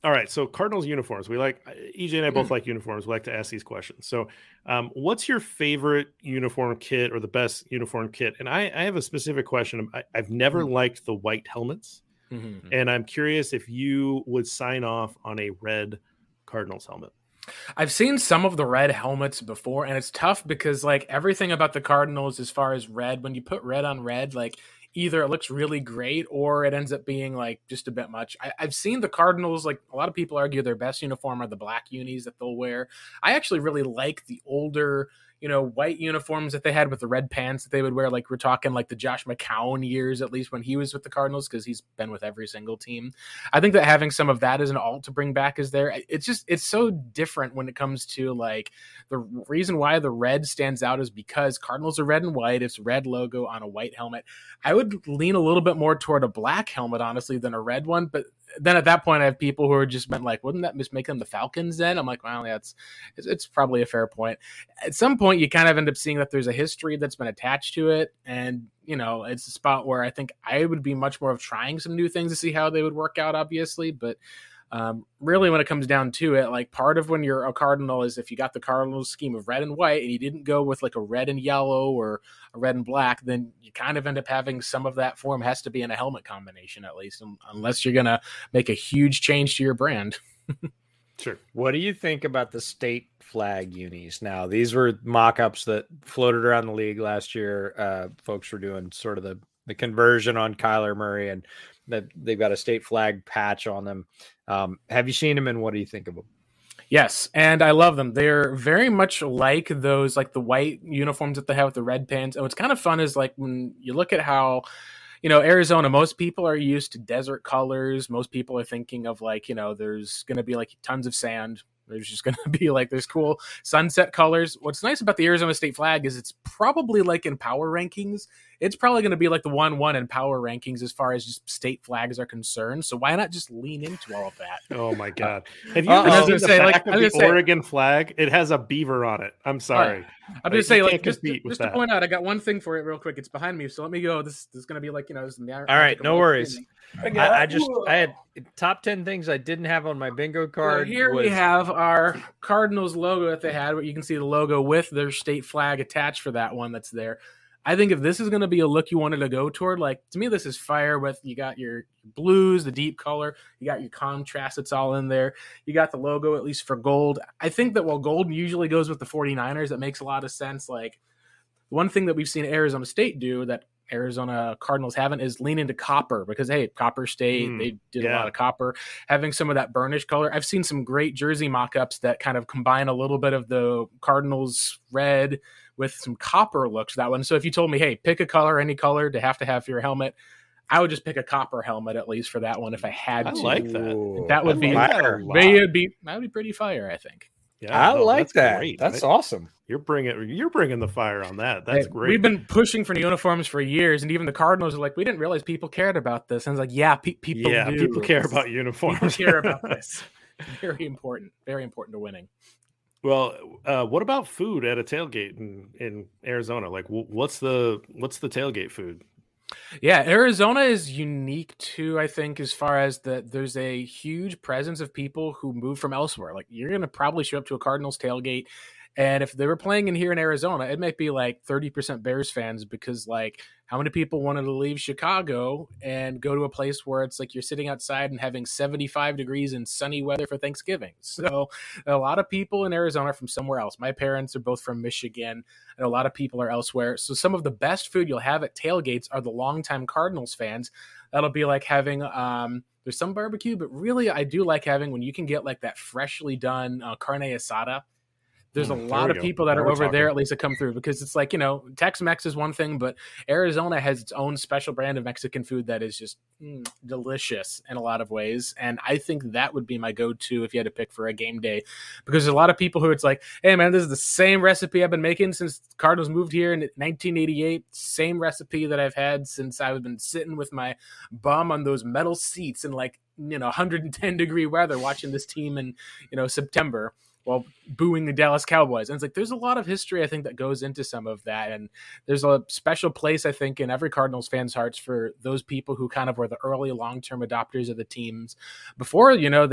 All right, so Cardinals uniforms. We like E J and I both like uniforms. We like to ask these questions. So, um, what's your favorite uniform kit or the best uniform kit? And I, I have a specific question. I, I've never mm-hmm. liked the white helmets, mm-hmm. and I'm curious if you would sign off on a red Cardinals helmet. I've seen some of the red helmets before, and it's tough because like everything about the Cardinals as far as red, when you put red on red, like either it looks really great or it ends up being like just a bit much. I, I've seen the Cardinals, like a lot of people argue their best uniform are the black unis that they'll wear. I actually really like the older, you know, white uniforms that they had with the red pants that they would wear. Like we're talking like the Josh McCown years, at least when he was with the Cardinals, because he's been with every single team. I think that having some of that as an alt to bring back is there. It's just, it's so different when it comes to like the reason why the red stands out is because Cardinals are red and white. It's red logo on a white helmet. I would lean a little bit more toward a black helmet, honestly, than a red one. But then at that point, I have people who are just meant like, wouldn't that just make them the Falcons then? I'm like, well, yeah, it's, it's, it's probably a fair point. At some point, you kind of end up seeing that there's a history that's been attached to it. And, you know, it's a spot where I think I would be much more of trying some new things to see how they would work out, obviously. But um, really, when it comes down to it, like part of when you're a Cardinal is if you got the Cardinals scheme of red and white and you didn't go with like a red and yellow or a red and black, then you kind of end up having some of that form has to be in a helmet combination, at least, unless you're going to make a huge change to your brand. Sure. What do you think about the state flag unis? Now, these were mock-ups that floated around the league last year. Uh, folks were doing sort of the, the conversion on Kyler Murray, and that they've got a state flag patch on them. Um, have you seen them, and what do you think of them? Yes, and I love them. They're very much like those, like the white uniforms that they have with the red pants. And what's kind of fun is like when you look at how, you know, Arizona, most people are used to desert colors. Most people are thinking of like, you know, there's going to be like tons of sand. There's just going to be like, there's cool sunset colors. What's nice about the Arizona state flag is it's probably like in power rankings. It's probably going to be like the one one in power rankings as far as just state flags are concerned. So why not just lean into all of that? Oh my God. Have you uh, ever seen the say, back like, of the say, Oregon flag? It has a beaver on it. I'm sorry. Right. I'm just saying, like, just, to, just to point out, I got one thing for it real quick. It's behind me. So let me go. This, this is going to be like, you know, this is all right. No worries. I, I, I just, I had top ten things I didn't have on my bingo card. Well, here was... we have our Cardinals logo that they had, where you can see the logo with their state flag attached for that one that's there. I think if this is going to be a look you wanted to go toward, like, to me, this is fire with, you got your blues, the deep color, you got your contrast, it's all in there. You got the logo, at least for gold. I think that while gold usually goes with the 49ers, that makes a lot of sense. Like, one thing that we've seen Arizona State do that Arizona Cardinals haven't is lean into copper, because, hey, Copper State, mm, they did yeah. a lot of copper, having some of that burnish color. I've seen some great jersey mock-ups that kind of combine a little bit of the Cardinals red with some copper looks, that one. So if you told me, hey, pick a color, any color to have to have for your helmet, I would just pick a copper helmet, at least for that one, if I had I to. I like that. That would I be, like that, that, would be that would be pretty fire, I think. Yeah, I no, like that's that. Great. That's I, awesome. You're bringing you're bringing the fire on that. That's hey, great. We've been pushing for new uniforms for years, and even the Cardinals are like, we didn't realize people cared about this. And it's like, yeah, pe- people yeah, do. people care about uniforms. People care about this. Very important. Very important to winning. Well, uh, what about food at a tailgate in, in Arizona? Like, what's the what's the tailgate food? Yeah, Arizona is unique too, I think, as far as that there's a huge presence of people who move from elsewhere. Like, you're going to probably show up to a Cardinals tailgate, and if they were playing in here in Arizona, it might be like thirty percent Bears fans, because like how many people wanted to leave Chicago and go to a place where it's like you're sitting outside and having seventy-five degrees and sunny weather for Thanksgiving. So a lot of people in Arizona are from somewhere else. My parents are both from Michigan, and a lot of people are elsewhere. So some of the best food you'll have at tailgates are the longtime Cardinals fans. That'll be like having, um, there's some barbecue, but really I do like having when you can get like that freshly done uh, carne asada. There's a mm, lot of people that are over talking. there, at least, that come through, because it's like, you know, Tex-Mex is one thing, but Arizona has its own special brand of Mexican food that is just mm, delicious in a lot of ways. And I think that would be my go-to if you had to pick for a game day, because there's a lot of people who it's like, hey, man, this is the same recipe I've been making since Cardinals moved here in nineteen eighty-eight. Same recipe that I've had since I've been sitting with my bum on those metal seats in like, you know, one hundred ten degree weather watching this team in, you know, September, while booing the Dallas Cowboys. And it's like, there's a lot of history, I think, that goes into some of that. And there's a special place, I think, in every Cardinals fan's hearts for those people who kind of were the early long-term adopters of the teams before, you know, they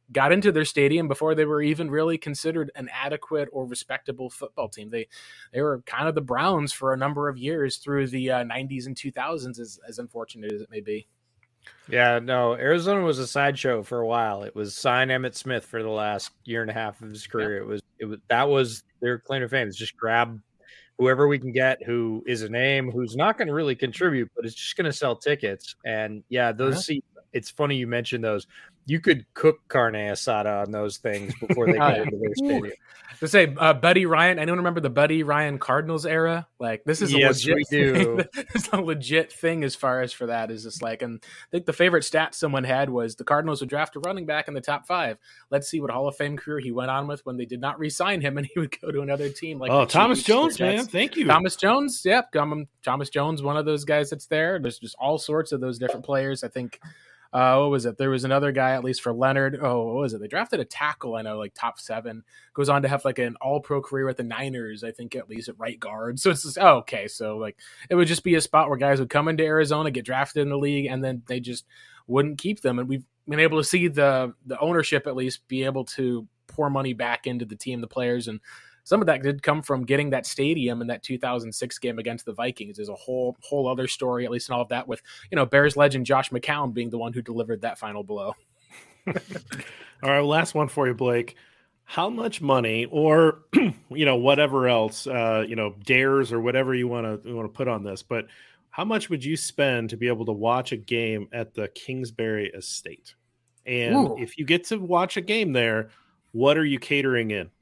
got into their stadium before they were even really considered an adequate or respectable football team. They they were kind of the Browns for a number of years through the uh, nineties and two thousands, as, as unfortunate as it may be. Yeah, no, Arizona was a sideshow for a while. It was sign Emmitt Smith for the last year and a half of his career. Yeah. It was it was that was their claim to fame. It's just grab whoever we can get who is a name, who's not going to really contribute, but it's just going to sell tickets. And yeah, those uh-huh. seats, it's funny you mentioned those. You could cook carne asada on those things before they get into their stadium. To say, uh, Buddy Ryan, anyone remember the Buddy Ryan Cardinals era? Like, this is a yes, legit we do. It's a legit thing as far as for that is just like, and I think the favorite stat someone had was the Cardinals would draft a running back in the top five. Let's see what Hall of Fame career he went on with when they did not re-sign him and he would go to another team. Like, oh, Thomas Jones, man, thank you, Thomas Jones. Yep, Thomas Jones, one of those guys that's there. There's just all sorts of those different players. I think. Uh, what was it? There was another guy, at least for Leonard. Oh, what was it? They drafted a tackle, I know, like top seven. Goes on to have like an all-pro career with the Niners, I think, at least at right guard. So it's just, oh, okay. So like it would just be a spot where guys would come into Arizona, get drafted in the league, and then they just wouldn't keep them. And we've been able to see the the ownership at least be able to pour money back into the team, the players, and some of that did come from getting that stadium in that two thousand six game against the Vikings. There's a whole whole other story, at least in all of that, with, you know, Bears legend Josh McCown being the one who delivered that final blow. All right, last one for you, Blake. How much money, or you know, whatever else, uh, you know, dares or whatever you want to you want to put on this, but how much would you spend to be able to watch a game at the Kingsbury Estate? And Ooh. If you get to watch a game there, what are you catering in?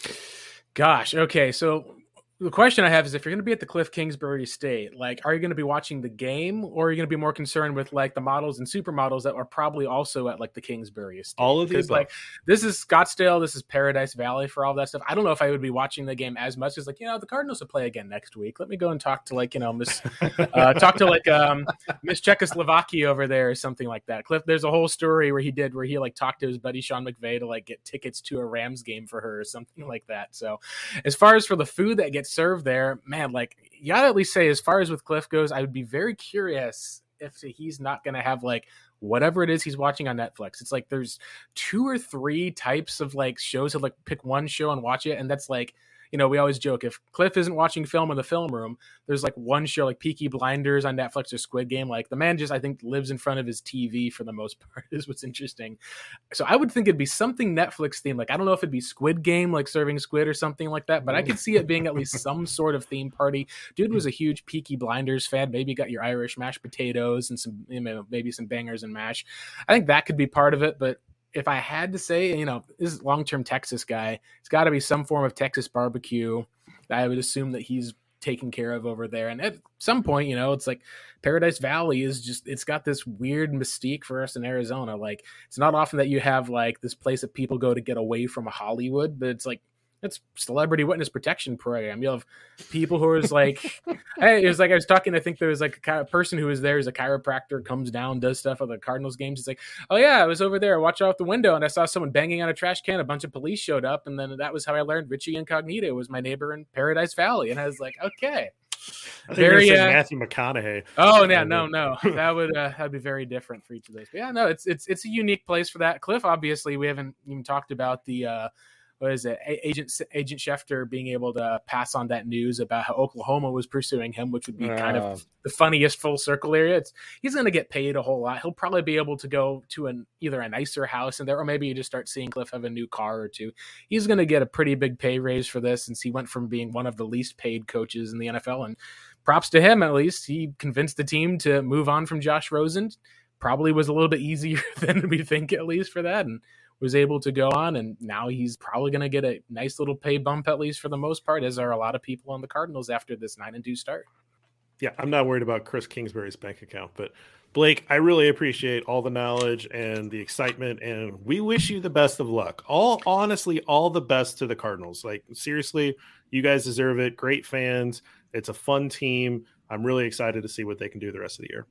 Gosh. Okay. So the question I have is, if you're going to be at the Cliff Kingsbury Estate, like, are you going to be watching the game, or are you going to be more concerned with like the models and supermodels that are probably also at like the Kingsbury Estate? All of these, like, this is Scottsdale, this is Paradise Valley for all that stuff. I don't know if I would be watching the game as much as like, you know, the Cardinals will play again next week. Let me go and talk to like, you know, Miss uh, talk to like um, Miss Czechoslovakia over there or something like that. Cliff, there's a whole story where he did where he like talked to his buddy Sean McVay to like get tickets to a Rams game for her or something like that. So as far as for the food that gets served there, man, like, you gotta at least say, as far as with Cliff goes, I would be very curious if he's not gonna have like whatever it is he's watching on Netflix. It's like there's two or three types of like shows to like pick one show and watch it, and that's like, you know, we always joke, if Cliff isn't watching film in the film room, there's like one show like Peaky Blinders on Netflix or Squid Game. Like, the man just, I think, lives in front of his T V for the most part, is what's interesting. So I would think it'd be something Netflix themed. Like, I don't know if it'd be Squid Game, like serving squid or something like that, but I could see it being at least some sort of theme party. Dude was a huge Peaky Blinders fan. Maybe got your Irish mashed potatoes and some, you know, maybe some bangers and mash. I think that could be part of it, but if I had to say, you know, this is long-term Texas guy, it's got to be some form of Texas barbecue that I would assume that he's taken care of over there. And at some point, you know, it's like Paradise Valley is just, it's got this weird mystique for us in Arizona. Like, it's not often that you have like this place that people go to get away from Hollywood, but it's like, it's celebrity witness protection program. You'll have people who is like, hey, it was like, I was talking, I think there was like a person who was there as a chiropractor, comes down, does stuff at the Cardinals games. It's like, oh yeah, I was over there, watch out the window, and I saw someone banging on a trash can. A bunch of police showed up, and then that was how I learned Richie Incognito was my neighbor in Paradise Valley. And I was like, okay. I think very uh, Matthew McConaughey. Oh yeah, no, no, that would uh, that'd be very different for each of those. But yeah, no, it's it's it's a unique place for that. Cliff, obviously, we haven't even talked about the uh, what is it, Agent Agent Schefter being able to pass on that news about how Oklahoma was pursuing him, which would be uh, kind of the funniest full circle area. It's, he's going to get paid a whole lot. He'll probably be able to go to an either a nicer house in there, or maybe you just start seeing Cliff have a new car or two. He's going to get a pretty big pay raise for this, since he went from being one of the least paid coaches in the N F L. And props to him, at least he convinced the team to move on from Josh Rosen. Probably was a little bit easier than we think, at least for that, and was able to go on, and now he's probably going to get a nice little pay bump, at least for the most part, as are a lot of people on the Cardinals after this nine and two start. Yeah, I'm not worried about Chris Kingsbury's bank account, but Blake, I really appreciate all the knowledge and the excitement, and we wish you the best of luck. All honestly, all the best to the Cardinals. Like, seriously, you guys deserve it. Great fans. It's a fun team. I'm really excited to see what they can do the rest of the year.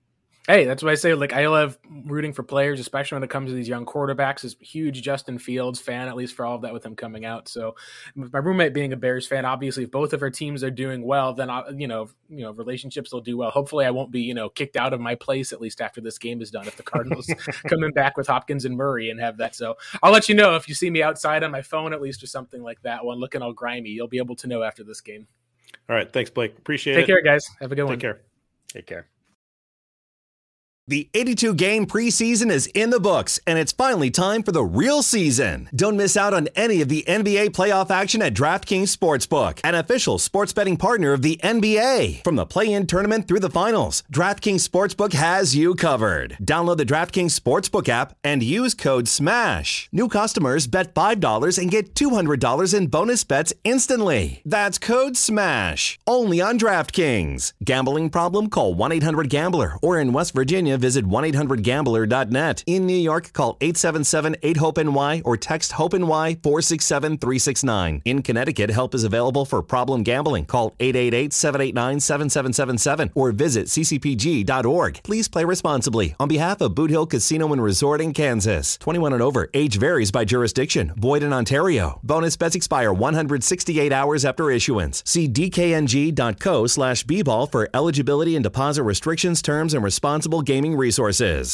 Hey, that's why I say, like, I love rooting for players, especially when it comes to these young quarterbacks. Is a huge Justin Fields fan, at least for all of that with him coming out. So my roommate being a Bears fan, obviously, if both of our teams are doing well, then, I, you know, you know, relationships will do well. Hopefully I won't be, you know, kicked out of my place, at least after this game is done, if the Cardinals coming back with Hopkins and Murray and have that. So I'll let you know if you see me outside on my phone, at least, or something like that one, looking all grimy. You'll be able to know after this game. All right. Thanks, Blake. Appreciate Take it. Take care, guys. Have a good Take one. Take care. Take care. The eighty-two game preseason is in the books, and it's finally time for the real season. Don't miss out on any of the N B A playoff action at DraftKings Sportsbook, an official sports betting partner of the N B A. From the play-in tournament through the finals, DraftKings Sportsbook has you covered. Download the DraftKings Sportsbook app and use code SMASH. New customers bet five dollars and get two hundred dollars in bonus bets instantly. That's code SMASH. Only on DraftKings. Gambling problem? Call one eight hundred gambler, or in West Virginia, visit one eight hundred gambler dot net. In New York, call eight seven seven eight hope N Y or text HOPE-NY four six seven three six nine. In Connecticut, help is available for problem gambling. Call eight eight eight seven eight nine seven seven seven seven or visit c c p g dot org. Please play responsibly. On behalf of Boot Hill Casino and Resort in Kansas. twenty-one and over. Age varies by jurisdiction. Void in Ontario. Bonus bets expire one hundred sixty-eight hours after issuance. See d k n g dot co slash b ball for eligibility and deposit restrictions, terms, and responsible gaming resources.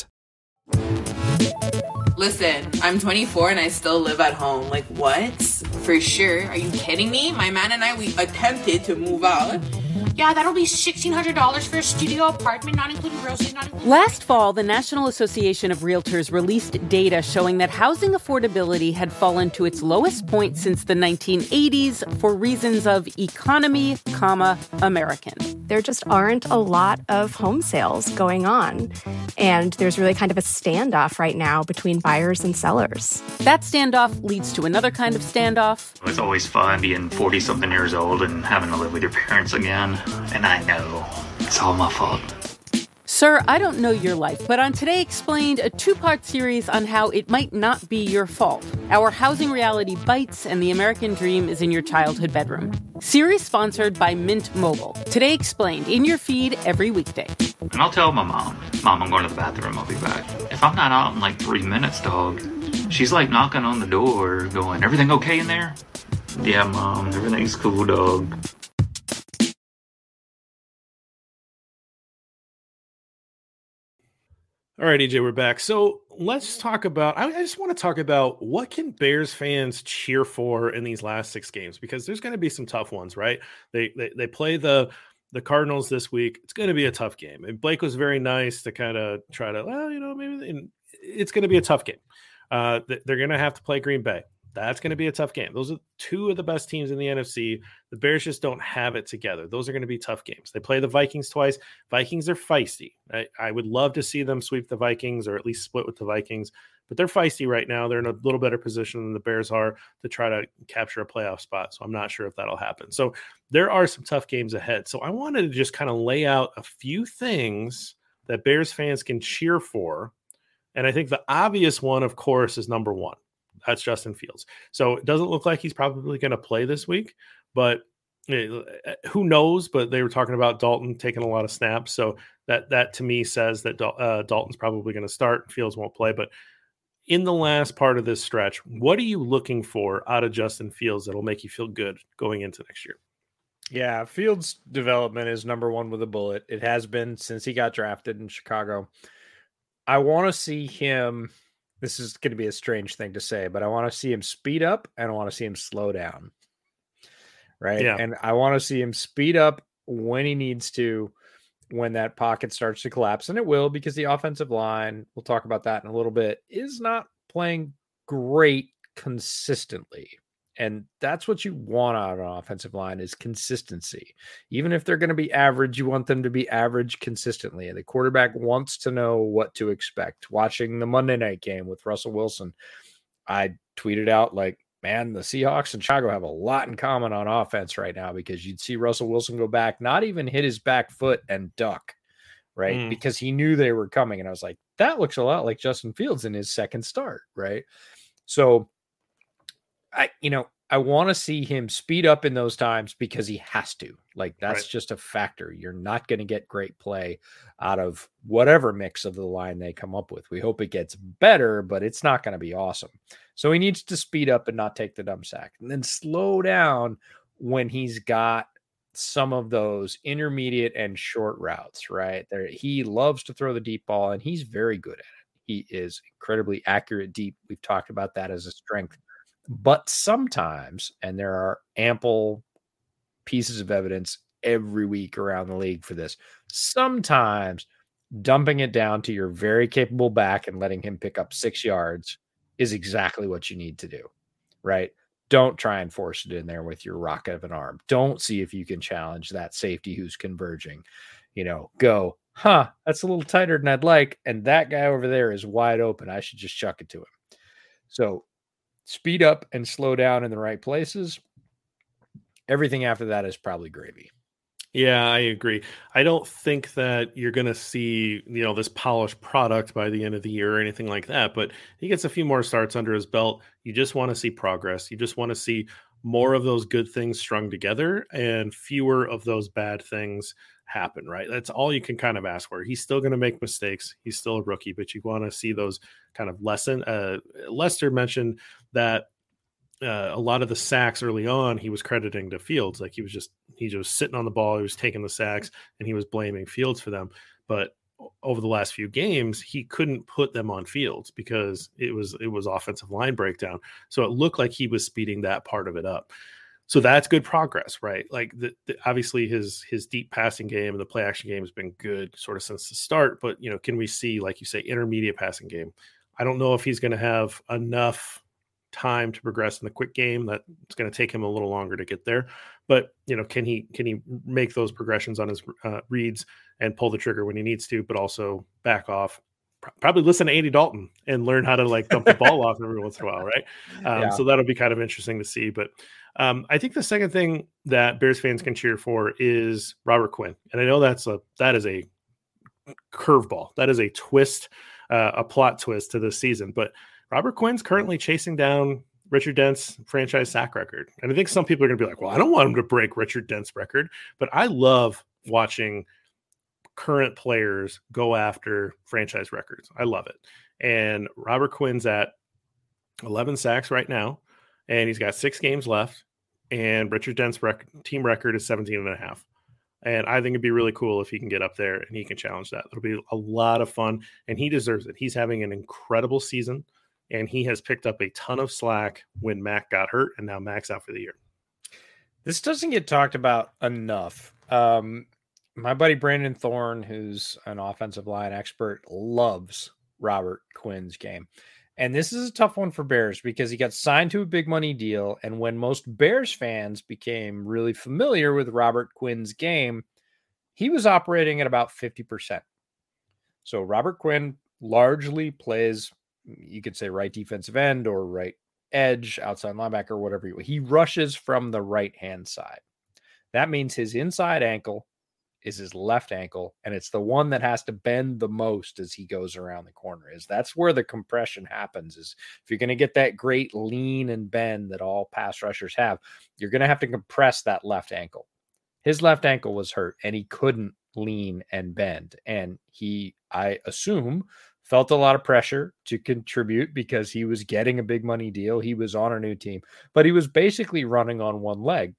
Listen, I'm twenty-four and I still live at home. Like, what? For sure. Are you kidding me? My man and I, we attempted to move out. Yeah, that'll be sixteen hundred dollars for a studio apartment, not including groceries, not including... Last fall, the National Association of Realtors released data showing that housing affordability had fallen to its lowest point since the nineteen eighties for reasons of economy, comma, American. There just aren't a lot of home sales going on. And there's really kind of a standoff right now between buyers and sellers. That standoff leads to another kind of standoff. It's always fun being forty-something years old and having to live with your parents again. And I know it's all my fault. Sir, I don't know your life, but on Today Explained, a two-part series on how it might not be your fault. Our housing reality bites, and the American dream is in your childhood bedroom. Series sponsored by Mint Mobile. Today Explained, in your feed every weekday. And I'll tell my mom, Mom, I'm going to the bathroom, I'll be back. If I'm not out in like three minutes, dog, she's like knocking on the door, going, everything okay in there? Yeah, Mom, everything's cool, dog. All right, E J, we're back. So let's talk about, I, I just want to talk about what can Bears fans cheer for in these last six games, because there's going to be some tough ones, right? They, they, they play the, the Cardinals this week. It's going to be a tough game. And Blake was very nice to kind of try to, well, you know, maybe it's going to be a tough game. Uh, they're going to have to play Green Bay. That's going to be a tough game. Those are two of the best teams in the N F C. The Bears just don't have it together. Those are going to be tough games. They play the Vikings twice. Vikings are feisty. I, I would love to see them sweep the Vikings or at least split with the Vikings, but they're feisty right now. They're in a little better position than the Bears are to try to capture a playoff spot. So I'm not sure if that'll happen. So there are some tough games ahead. So I wanted to just kind of lay out a few things that Bears fans can cheer for. And I think the obvious one, of course, is number one. That's Justin Fields. So it doesn't look like he's probably going to play this week, but who knows? But they were talking about Dalton taking a lot of snaps. So that, that to me says that uh, Dalton's probably going to start. Fields won't play. But in the last part of this stretch, what are you looking for out of Justin Fields that'll make you feel good going into next year? Yeah, Fields' development is number one with a bullet. It has been since he got drafted in Chicago. I want to see him... This is going to be a strange thing to say, but I want to see him speed up and I want to see him slow down. Right. Yeah. And I want to see him speed up when he needs to, when that pocket starts to collapse. And it will, because the offensive line, we'll talk about that in a little bit, is not playing great consistently. And that's what you want out of an offensive line, is consistency. Even if they're going to be average, you want them to be average consistently. And the quarterback wants to know what to expect. Watching the Monday night game with Russell Wilson, I tweeted out like, man, the Seahawks and Chicago have a lot in common on offense right now, because you'd see Russell Wilson go back, not even hit his back foot and duck, right? Mm. Because he knew they were coming. And I was like, that looks a lot like Justin Fields in his second start, right? So, I, you know, I want to see him speed up in those times because he has to. Like, that's Right. just a factor. You're not going to get great play out of whatever mix of the line they come up with. We hope it gets better, but it's not going to be awesome. So he needs to speed up and not take the dumb sack, and then slow down when he's got some of those intermediate and short routes, right? There, he loves to throw the deep ball, and he's very good at it. He is incredibly accurate deep. We've talked about that as a strength. But sometimes, and there are ample pieces of evidence every week around the league for this, sometimes dumping it down to your very capable back and letting him pick up six yards is exactly what you need to do, right? Don't try and force it in there with your rocket of an arm. Don't see if you can challenge that safety who's converging. You know, go, huh, that's a little tighter than I'd like, and that guy over there is wide open. I should just chuck it to him. So speed up and slow down in the right places. Everything after that is probably gravy. Yeah, I agree. I don't think that you're going to see, you know, this polished product by the end of the year or anything like that, but he gets a few more starts under his belt. You just want to see progress. You just want to see more of those good things strung together and fewer of those bad things happen, right? That's all you can kind of ask for. He's still going to make mistakes. He's still a rookie, but you want to see those kind of lesson. Uh, Lester mentioned that uh, a lot of the sacks early on, he was crediting to Fields. Like he was just, he was sitting on the ball. He was taking the sacks and he was blaming Fields for them. But over the last few games, he couldn't put them on Fields because it was, it was offensive line breakdown. So it looked like he was speeding that part of it up. So that's good progress, right? Like the, the, obviously his his deep passing game and the play action game has been good sort of since the start. But, you know, can we see, like you say, intermediate passing game? I don't know if he's going to have enough time to progress in the quick game. That it's going to take him a little longer to get there. But, you know, can he can he make those progressions on his uh, reads and pull the trigger when he needs to, but also back off? Probably listen to Andy Dalton and learn how to like dump the ball off every once in a while, right? Um, Yeah. So that'll be kind of interesting to see. But um, I think the second thing that Bears fans can cheer for is Robert Quinn, and I know that's a that is a curveball, that is a twist, uh, a plot twist to this season. But Robert Quinn's currently chasing down Richard Dent's franchise sack record, and I think some people are going to be like, "Well, I don't want him to break Richard Dent's record," but I love watching current players go after franchise records. I love it. And Robert Quinn's at eleven sacks right now, and he's got six games left. And Richard Dent's rec- team record is seventeen and a half. And I think it'd be really cool if he can get up there and he can challenge that. It'll be a lot of fun, and he deserves it. He's having an incredible season, and he has picked up a ton of slack when Mac got hurt, and now Mac's out for the year. This doesn't get talked about enough. Um, my buddy Brandon Thorne, who's an offensive line expert, loves Robert Quinn's game. And this is a tough one for Bears because he got signed to a big money deal. And when most Bears fans became really familiar with Robert Quinn's game, he was operating at about fifty percent. So Robert Quinn largely plays, you could say, right defensive end or right edge, outside linebacker, whatever. You, he rushes from the right-hand side. That means his inside ankle is his left ankle, and it's the one that has to bend the most as he goes around the corner. Is that's where the compression happens. Is if you're going to get that great lean and bend that all pass rushers have, you're going to have to compress that left ankle. His left ankle was hurt, and he couldn't lean and bend. And he, I assume, felt a lot of pressure to contribute because he was getting a big money deal. He was on a new team, but he was basically running on one leg.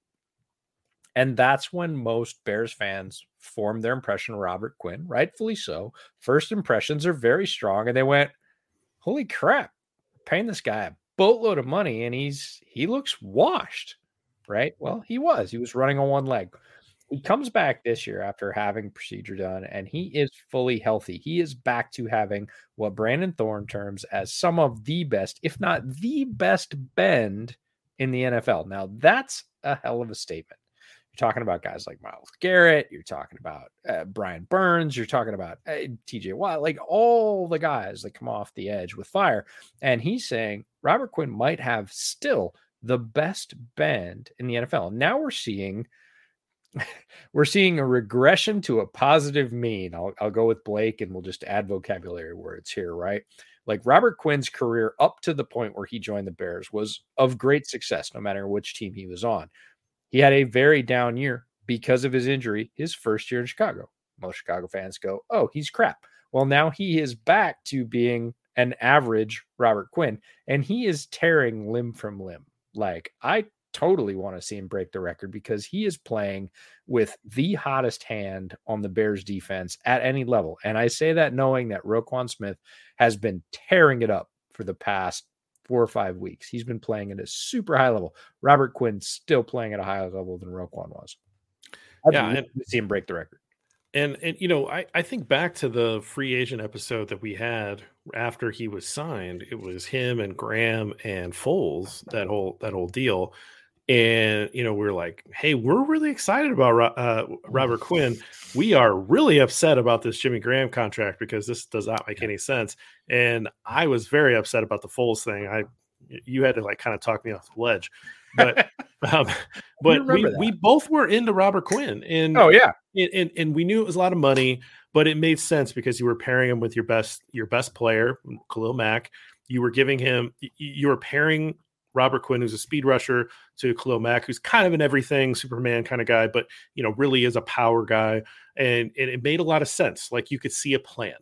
And that's when most Bears fans formed their impression of Robert Quinn, rightfully so. First impressions are very strong, and they went, holy crap, paying this guy a boatload of money, and he's he looks washed, right? Well, he was. He was running on one leg. He comes back this year after having procedure done, and he is fully healthy. He is back to having what Brandon Thorne terms as some of the best, if not the best bend in the N F L. Now, that's a hell of a statement. You're talking about guys like Myles Garrett. You're talking about uh, Brian Burns. You're talking about uh, T J Watt, like all the guys that come off the edge with fire. And he's saying Robert Quinn might have still the best bend in the N F L. Now we're seeing we're seeing a regression to a positive mean. I'll, I'll go with Blake, and we'll just add vocabulary words here, right? Like Robert Quinn's career up to the point where he joined the Bears was of great success, no matter which team he was on. He had a very down year because of his injury his first year in Chicago. Most Chicago fans go, oh, he's crap. Well, now he is back to being an average Robert Quinn, and he is tearing limb from limb. Like, I totally want to see him break the record because he is playing with the hottest hand on the Bears defense at any level. And I say that knowing that Roquan Smith has been tearing it up for the past four or five weeks. He's been playing at a super high level. Robert Quinn's still playing at a higher level than Roquan was. I'd yeah, love and, to see him break the record. And, and you know, I, I think back to the free agent episode that we had after he was signed. It was him and Graham and Foles, that whole that whole deal. And, you know, we're like, hey, we're really excited about uh, Robert Quinn. We are really upset about this Jimmy Graham contract because this does not make any sense. And I was very upset about the Foles thing. I, you had to like kind of talk me off the ledge, but, um, but we, we both were into Robert Quinn, and oh yeah, and, and and we knew it was a lot of money, but it made sense because you were pairing him with your best your best player, Khalil Mack. You were giving him, you were pairing Robert Quinn, who's a speed rusher, to Khalil Mack, who's kind of an everything Superman kind of guy, but, you know, really is a power guy. And, and it made a lot of sense. Like, you could see a plan.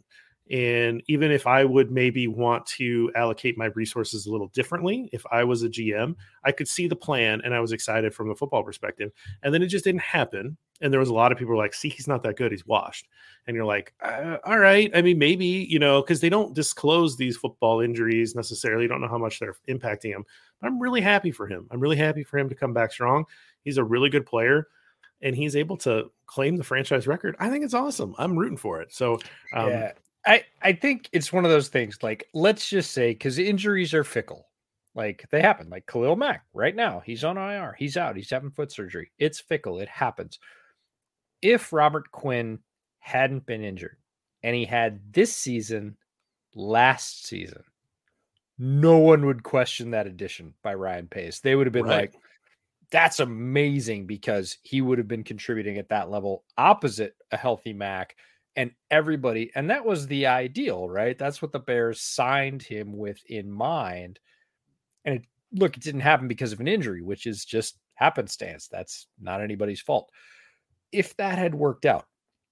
And even if I would maybe want to allocate my resources a little differently, if I was a G M, I could see the plan and I was excited from the football perspective. And then it just didn't happen. And there was a lot of people who were like, see, he's not that good. He's washed. And you're like, uh, all right. I mean, maybe, you know, because they don't disclose these football injuries necessarily. You don't know how much they're impacting him. But I'm really happy for him. I'm really happy for him to come back strong. He's a really good player, and he's able to claim the franchise record. I think it's awesome. I'm rooting for it. So, um, yeah, I, I think it's one of those things, like, let's just say, because injuries are fickle. Like, they happen. Like Khalil Mack right now, he's on I R. He's out. He's having foot surgery. It's fickle. It happens. If Robert Quinn hadn't been injured and he had this season last season, no one would question that addition by Ryan Pace. They would have been right. like, that's amazing, because he would have been contributing at that level opposite a healthy Mack and everybody. And that was the ideal, right? That's what the Bears signed him with in mind. And it, look, it didn't happen because of an injury, which is just happenstance. That's not anybody's fault. If that had worked out,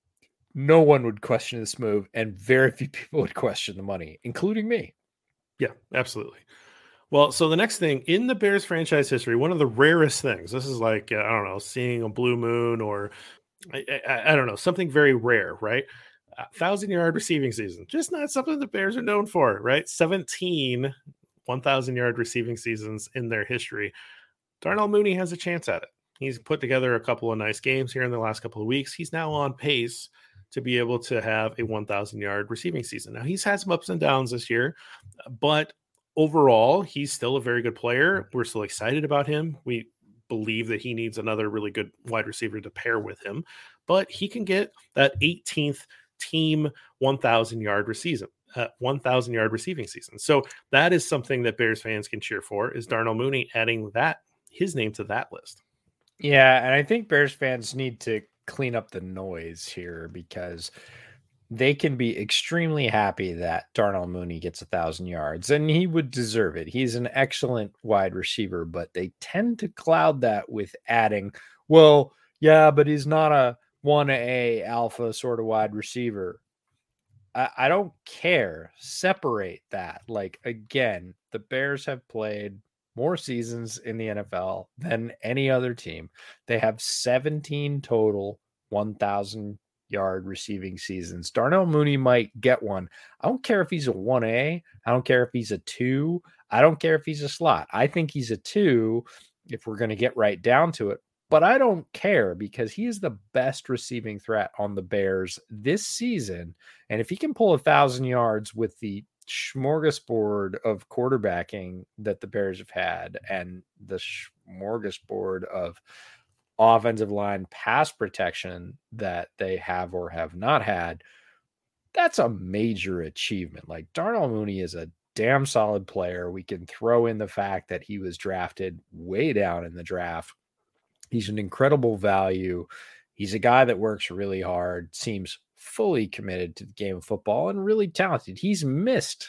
no one would question this move, and very few people would question the money, including me. Yeah, absolutely. Well, so the next thing in the Bears franchise history, one of the rarest things, this is like, uh, I don't know, seeing a blue moon, or I, I, I don't know, something very rare, right? A thousand yard receiving season, just not something the Bears are known for, right? seventeen one thousand yard receiving seasons in their history. Darnell Mooney has a chance at it. He's put together a couple of nice games here in the last couple of weeks. He's now on pace to be able to have a one thousand yard receiving season. Now, he's had some ups and downs this year, but overall, he's still a very good player. We're still excited about him. We believe that he needs another really good wide receiver to pair with him, but he can get that eighteenth team one thousand yard receiving, uh, one thousand yard receiving season. So that is something that Bears fans can cheer for, is Darnell Mooney adding that, his name to that list. Yeah, and I think Bears fans need to clean up the noise here, because they can be extremely happy that Darnell Mooney gets a thousand yards, and he would deserve it. He's an excellent wide receiver, but they tend to cloud that with adding, well, yeah, but he's not a one A alpha sort of wide receiver. I, I don't care. Separate that. Like, again, the Bears have played more seasons in the N F L than any other team. They have seventeen total one thousand yard receiving seasons. Darnell Mooney might get one. I don't care if he's a one A. I don't care if he's a two. I don't care if he's a slot. I think he's a two if we're going to get right down to it. But I don't care, because he is the best receiving threat on the Bears this season. And if he can pull a thousand yards with the smorgasbord of quarterbacking that the Bears have had, and the smorgasbord of offensive line pass protection that they have or have not had, that's a major achievement. Like, Darnell Mooney is a damn solid player. We can throw in the fact that he was drafted way down in the draft. He's an incredible value. He's a guy that works really hard, seems fully committed to the game of football, and really talented. He's missed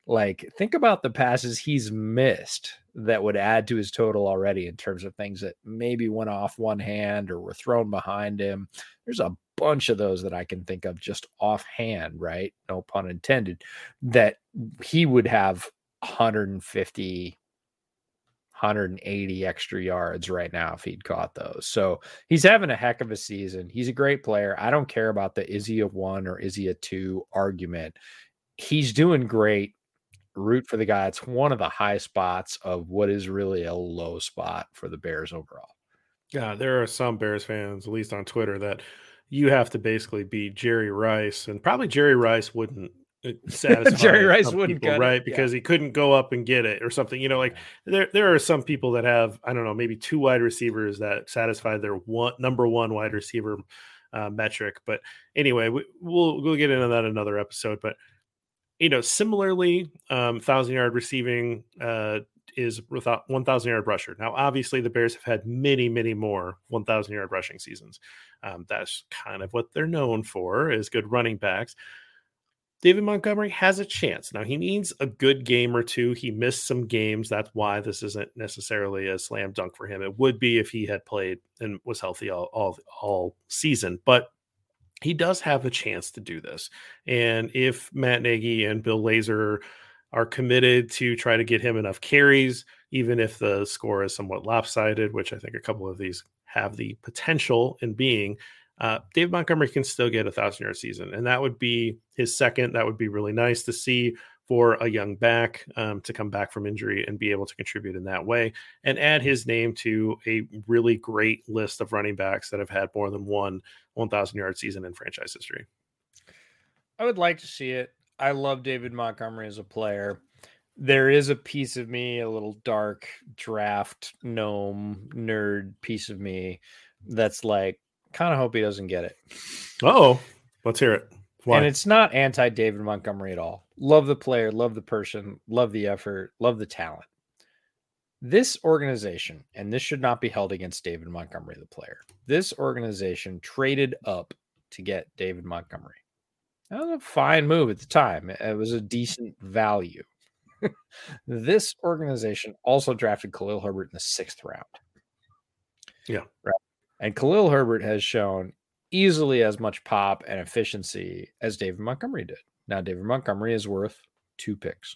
Like, think about the passes he's missed that would add to his total already in terms of things that maybe went off one hand or were thrown behind him. There's a bunch of those that I can think of just offhand, right? No pun intended, that he would have one hundred fifty, one hundred eighty extra yards right now if he'd caught those. So he's having a heck of a season. He's a great player. I don't care about the is he a one or is he a two argument. He's doing great. Root for the guy. It's one of the high spots of what is really a low spot for the Bears overall. Yeah, there are some Bears fans, at least on Twitter, that you have to basically beat Jerry Rice, and probably Jerry Rice wouldn't satisfy Jerry Rice some wouldn't people, cut right? it. Because Yeah. he couldn't go up and get it or something. You know, like there there are some people that have, I don't know, maybe two wide receivers that satisfy their one number one wide receiver uh, metric. But anyway, we, we'll we'll get into that in another episode. But you know, similarly, um, thousand yard receiving uh, is without one thousand yard rusher. Now, obviously, the Bears have had many, many more one thousand yard rushing seasons. Um, that's kind of what they're known for, is good running backs. David Montgomery has a chance. Now, he needs a good game or two. He missed some games. That's why this isn't necessarily a slam dunk for him. It would be if he had played and was healthy all all, all season, but he does have a chance to do this. And if Matt Nagy and Bill Lazor are committed to try to get him enough carries, even if the score is somewhat lopsided, which I think a couple of these have the potential in being, uh, David Montgomery can still get a thousand yard season. And that would be his second. That would be really nice to see for a young back um, to come back from injury and be able to contribute in that way and add his name to a really great list of running backs that have had more than one one thousand yard season in franchise history. I would like to see it. I love David Montgomery as a player. There is a piece of me, a little dark draft gnome nerd piece of me that's like, kind of hope he doesn't get it. Oh, let's hear it. Why? And it's not anti David Montgomery at all. Love the player, love the person, love the effort, love the talent. This organization, and this should not be held against David Montgomery, the player. This organization traded up to get David Montgomery. That was a fine move at the time. It was a decent value. This organization also drafted Khalil Herbert in the sixth round. Yeah. Right. And Khalil Herbert has shown easily as much pop and efficiency as David Montgomery did. Now, David Montgomery is worth two picks,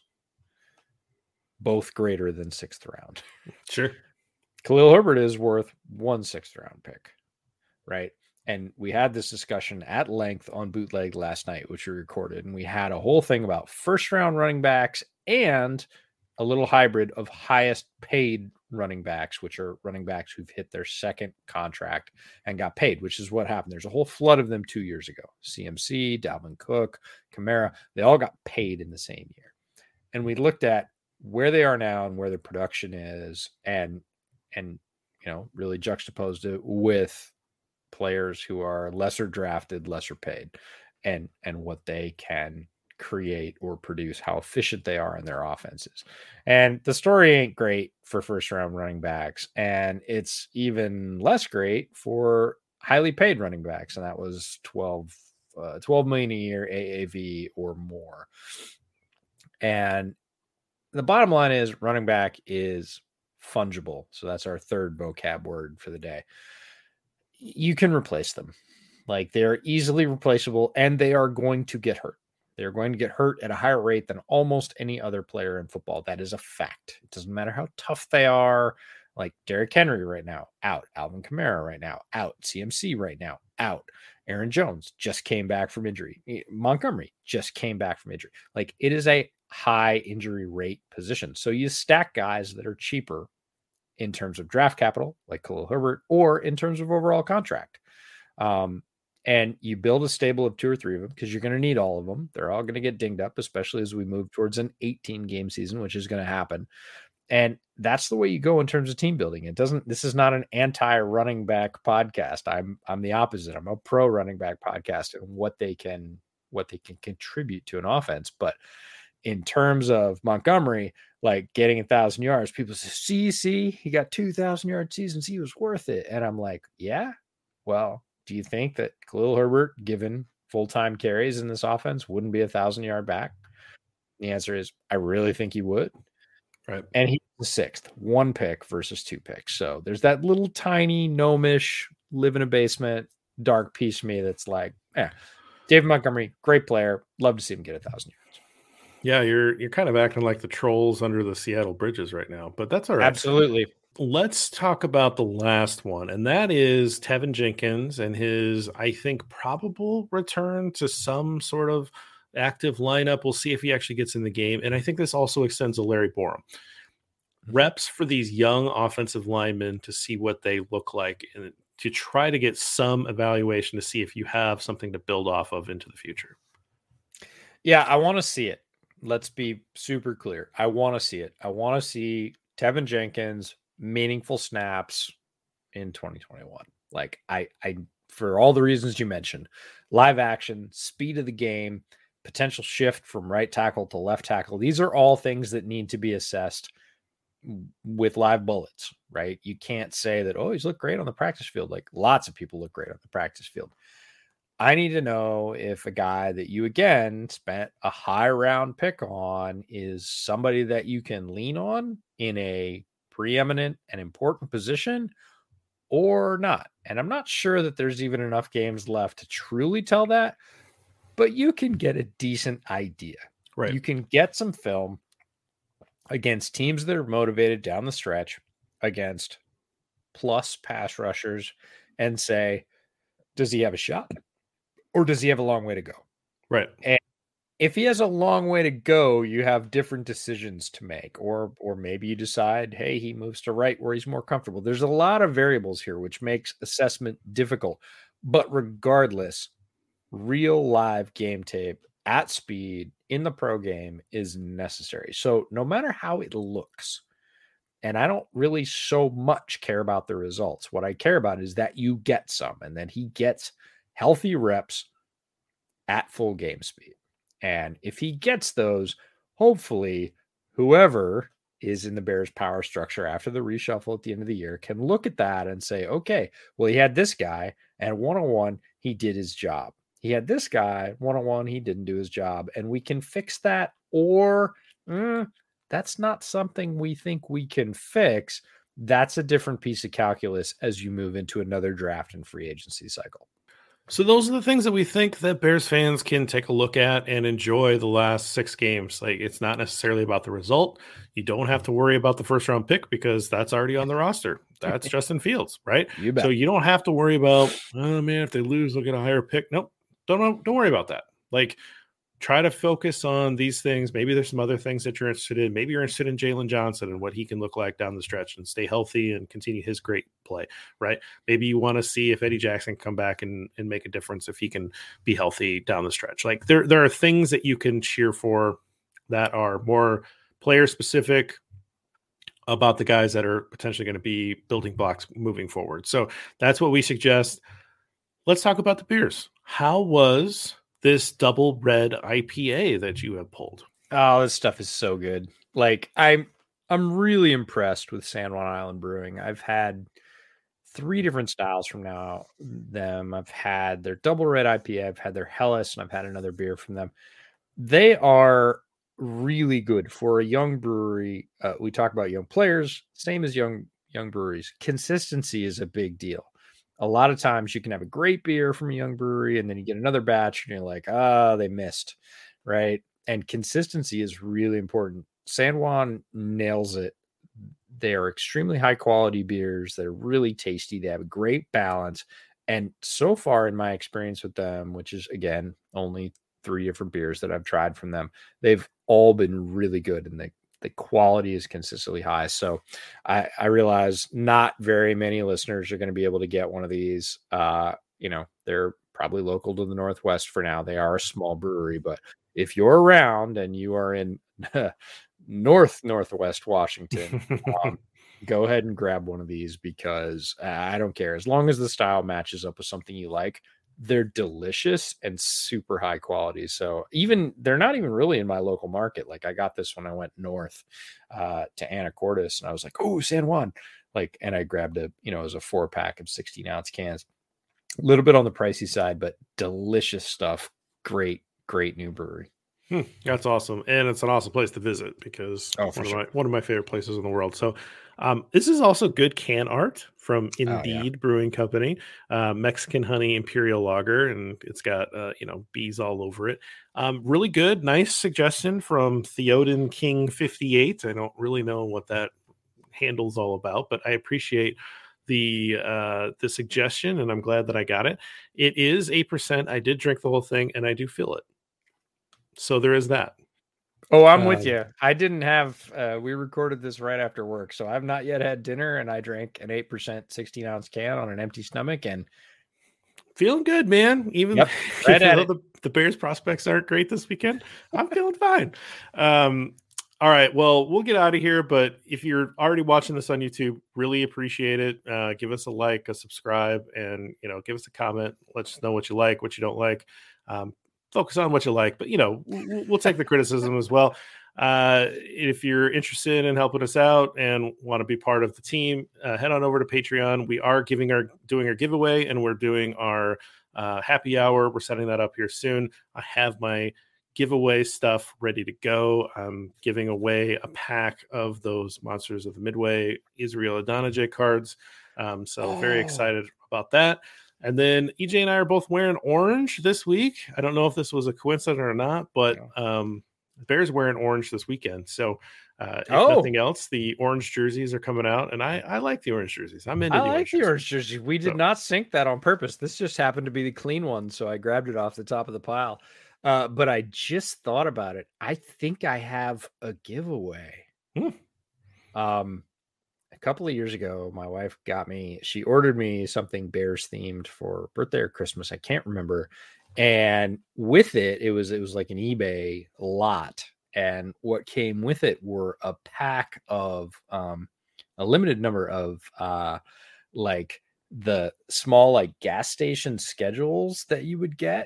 both greater than sixth round. Sure. Khalil Herbert is worth one sixth round pick, right? And we had this discussion at length on Bootleg last night, which we recorded, and we had a whole thing about first round running backs and a little hybrid of highest paid running backs, which are running backs who've hit their second contract and got paid, which is what happened. There's a whole flood of them two years ago. C M C, Dalvin Cook, Kamara, they all got paid in the same year. And we looked at where they are now and where their production is, and, and, you know, really juxtaposed it with players who are lesser drafted, lesser paid, and, and what they can create or produce, how efficient they are in their offenses. And the story ain't great for first round running backs, and it's even less great for highly paid running backs, and that was twelve, uh, twelve million a year A A V or more. And the bottom line is running back is fungible. So that's our third vocab word for the day. You can replace them. Like, they're easily replaceable, and they are going to get hurt. They're going to get hurt at a higher rate than almost any other player in football. That is a fact. It doesn't matter how tough they are. Like Derrick Henry right now, out. Alvin Kamara right now, out. C M C right now, out. Aaron Jones just came back from injury. Montgomery just came back from injury. Like, it is a high injury rate position. So you stack guys that are cheaper in terms of draft capital, like Khalil Herbert, or in terms of overall contract. Um, And you build a stable of two or three of them because you're going to need all of them. They're all going to get dinged up, especially as we move towards an eighteen game season, which is going to happen. And that's the way you go in terms of team building. It doesn't, this is not an anti running back podcast. I'm, I'm the opposite. I'm a pro running back podcast and what they can, what they can contribute to an offense. But in terms of Montgomery, like getting a thousand yards, people say, see, see, he got two thousand yard seasons. He was worth it. And I'm like, yeah, well, do you think that Khalil Herbert, given full-time carries in this offense, wouldn't be a thousand-yard back? The answer is, I really think he would. Right. And he's the sixth, one pick versus two picks. So there's that little tiny gnomish, live in a basement, dark piece of me that's like, yeah, David Montgomery, great player. Love to see him get a thousand yards. Yeah, you're you're kind of acting like the trolls under the Seattle bridges right now, but that's all right. Absolutely. Let's talk about the last one, and that is Tevin Jenkins and his, I think, probable return to some sort of active lineup. We'll see if he actually gets in the game. And I think this also extends to Larry Borom. Reps for these young offensive linemen to see what they look like and to try to get some evaluation to see if you have something to build off of into the future. Yeah, I want to see it. Let's be super clear. I want to see it. I want to see Tevin Jenkins meaningful snaps in twenty twenty-one. Like I, I, for all the reasons you mentioned, live action, speed of the game, potential shift from right tackle to left tackle. These are all things that need to be assessed with live bullets, right? You can't say that, oh, he's looked great on the practice field. Like lots of people look great on the practice field. I need to know if a guy that you, again, spent a high round pick on is somebody that you can lean on in a preeminent and important position or not. And I'm not sure that there's even enough games left to truly tell that, but you can get a decent idea. Right. You can get some film against teams that are motivated down the stretch, against plus pass rushers, and say, does he have a shot or does he have a long way to go? Right. And if he has a long way to go, you have different decisions to make, or or maybe you decide, hey, he moves to right where he's more comfortable. There's a lot of variables here, which makes assessment difficult. But regardless, real live game tape at speed in the pro game is necessary. So no matter how it looks, and I don't really so much care about the results. What I care about is that you get some, and that he gets healthy reps at full game speed. And if he gets those, hopefully whoever is in the Bears power structure after the reshuffle at the end of the year can look at that and say, okay, well, he had this guy and one-on-one, he did his job. He had this guy one-on-one, he didn't do his job, and we can fix that. Or mm, that's not something we think we can fix. That's a different piece of calculus as you move into another draft and free agency cycle. So those are the things that we think that Bears fans can take a look at and enjoy the last six games. Like, it's not necessarily about the result. You don't have to worry about the first round pick because that's already on the roster. That's Justin Fields, right? You bet. So you don't have to worry about, oh man, if they lose, they'll get a higher pick. Nope. Don't, don't worry about that. Like, try to focus on these things. Maybe there's some other things that you're interested in. Maybe you're interested in Jalen Johnson and what he can look like down the stretch and stay healthy and continue his great play, right? Maybe you want to see if Eddie Jackson can come back and, and make a difference if he can be healthy down the stretch. Like, there, there are things that you can cheer for that are more player specific about the guys that are potentially going to be building blocks moving forward. So that's what we suggest. Let's talk about the beers. How was this double red I P A that you have pulled? Oh, this stuff is so good. Like, I'm I'm really impressed with San Juan Island Brewing. I've had three different styles from now them. I've had their double red I P A, I've had their Helles, and I've had another beer from them. They are really good for a young brewery. Uh, we talk about young players, same as young young breweries. Consistency is a big deal. A lot of times you can have a great beer from a young brewery and then you get another batch and you're like, ah, oh, they missed, right? And consistency is really important. San Juan nails it. They are extremely high quality beers. They're really tasty. They have a great balance. And so far in my experience with them, which is, again, only three different beers that I've tried from them, they've all been really good, and they the quality is consistently high. So I, I realize not very many listeners are going to be able to get one of these. Uh, you know, they're probably local to the Northwest for now. They are a small brewery, but if you're around and you are in North Northwest Washington, um, go ahead and grab one of these, because I don't care. As long as the style matches up with something you like, they're delicious and super high quality. So even they're not even really in my local market. Like, I got this when I went north uh, to Anacortes, and I was like, oh, San Juan. Like, and I grabbed a, you know, it was a four pack of sixteen ounce cans, a little bit on the pricey side, but delicious stuff. Great, great new brewery. Hmm, that's awesome. And it's an awesome place to visit because Oh, one, for of sure. my, one of my favorite places in the world. So um, this is also good can art from Indeed Brewing Company, uh, Mexican Honey Imperial Lager, and it's got, uh, you know, bees all over it. Um, really good. Nice suggestion from Theoden King fifty-eight. I don't really know what that handle's all about, but I appreciate the uh the suggestion, and I'm glad that I got it. It is eight percent. I did drink the whole thing, and I do feel it. So there is that. Oh, I'm with Um, you. I didn't have, uh, we recorded this right after work, so I've not yet had dinner, and I drank an eight percent sixteen ounce can on an empty stomach, and Feeling good, man. Even, Yep, right even at though it. the, the Bears prospects aren't great this weekend, I'm feeling fine. Um, all right. Well, we'll get out of here. But if you're already watching this on YouTube, really appreciate it. Uh, give us a like, a subscribe, and, you know, give us a comment. Let us know what you like, what you don't like. Um, focus on what you like, but, you know, we'll, we'll take the criticism as well. Uh, if you're interested in helping us out and want to be part of the team, uh, head on over to Patreon. We are giving our doing our giveaway, and we're doing our uh, happy hour. We're setting that up here soon. I have my giveaway stuff ready to go. I'm giving away a pack of those Monsters of the Midway Israel Adonijah cards. Um, so Oh. very excited about that. And then E J and I are both wearing orange this week. I don't know if this was a coincidence or not, but um, the Bears wearing orange this weekend. So uh, if Oh. nothing else, the orange jerseys are coming out, and I, I like the orange jerseys. I'm into I the like orange the jerseys. orange jersey. We did So- not sync that on purpose. This just happened to be the clean one, so I grabbed it off the top of the pile. Uh, but I just thought about it. I think I have a giveaway. Hmm. Um, a couple of years ago, my wife got me. She ordered me something Bears themed for birthday or Christmas. I can't remember. And with it, it was it was like an eBay lot. And what came with it were a pack of um, a limited number of uh, like the small like gas station schedules that you would get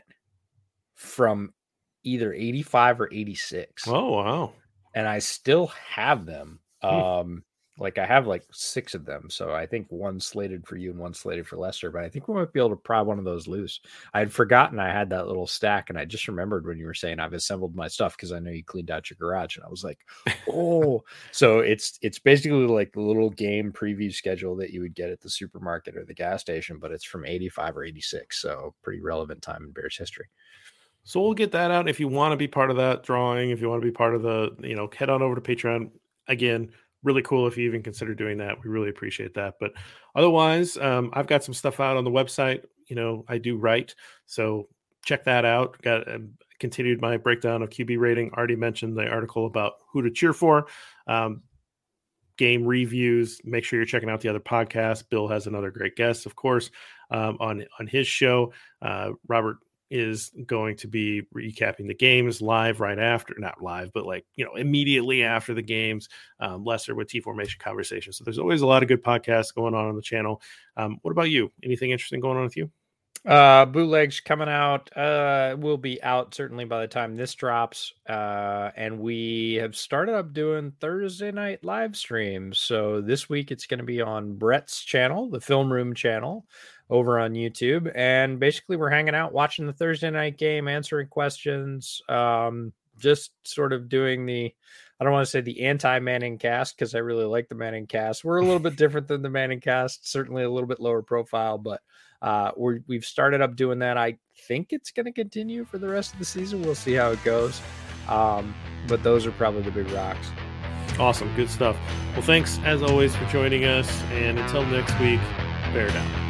from either eighty-five or eighty-six. Oh, wow. And I still have them. Hmm. Um, like I have like six of them. So I think one slated for you and one slated for Lester, but I think we might be able to pry one of those loose. I had forgotten I had that little stack, and I just remembered when you were saying I've assembled my stuff because I know you cleaned out your garage, and I was like, oh, so it's it's basically like the little game preview schedule that you would get at the supermarket or the gas station, but it's from eighty-five or eighty-six. So pretty relevant time in Bears history. So we'll get that out. If you want to be part of that drawing, if you want to be part of the, you know, head on over to Patreon. Again, really cool if you even consider doing that. We really appreciate that. But otherwise, um, I've got some stuff out on the website. You know, I do write, so check that out. Got uh, continued my breakdown of Q B rating. Already mentioned the article about who to cheer for. Um, game reviews. Make sure you're checking out the other podcasts. Bill has another great guest, of course, um, on on his show. Uh, Robert is going to be recapping the games live right after, not live, but like, you know, immediately after the games. Um, Lester with T Formation Conversation. So there's always a lot of good podcasts going on on the channel. Um, what about you? Anything interesting going on with you? Uh, bootlegs coming out, uh, will be out certainly by the time this drops. Uh, and we have started up doing Thursday night live streams. So this week it's going to be on Brett's channel, the Film Room channel over on YouTube. And basically we're hanging out, watching the Thursday night game, answering questions, um, just sort of doing the, I don't want to say the anti-Manning cast, because I really like the Manning cast. We're a little bit different than the Manning cast, certainly a little bit lower profile, but uh, we're, we've started up doing that. I think it's going to continue for the rest of the season. We'll see how it goes. Um, but those are probably the big rocks. Awesome. Good stuff. Well, thanks as always for joining us. And until next week, bear down.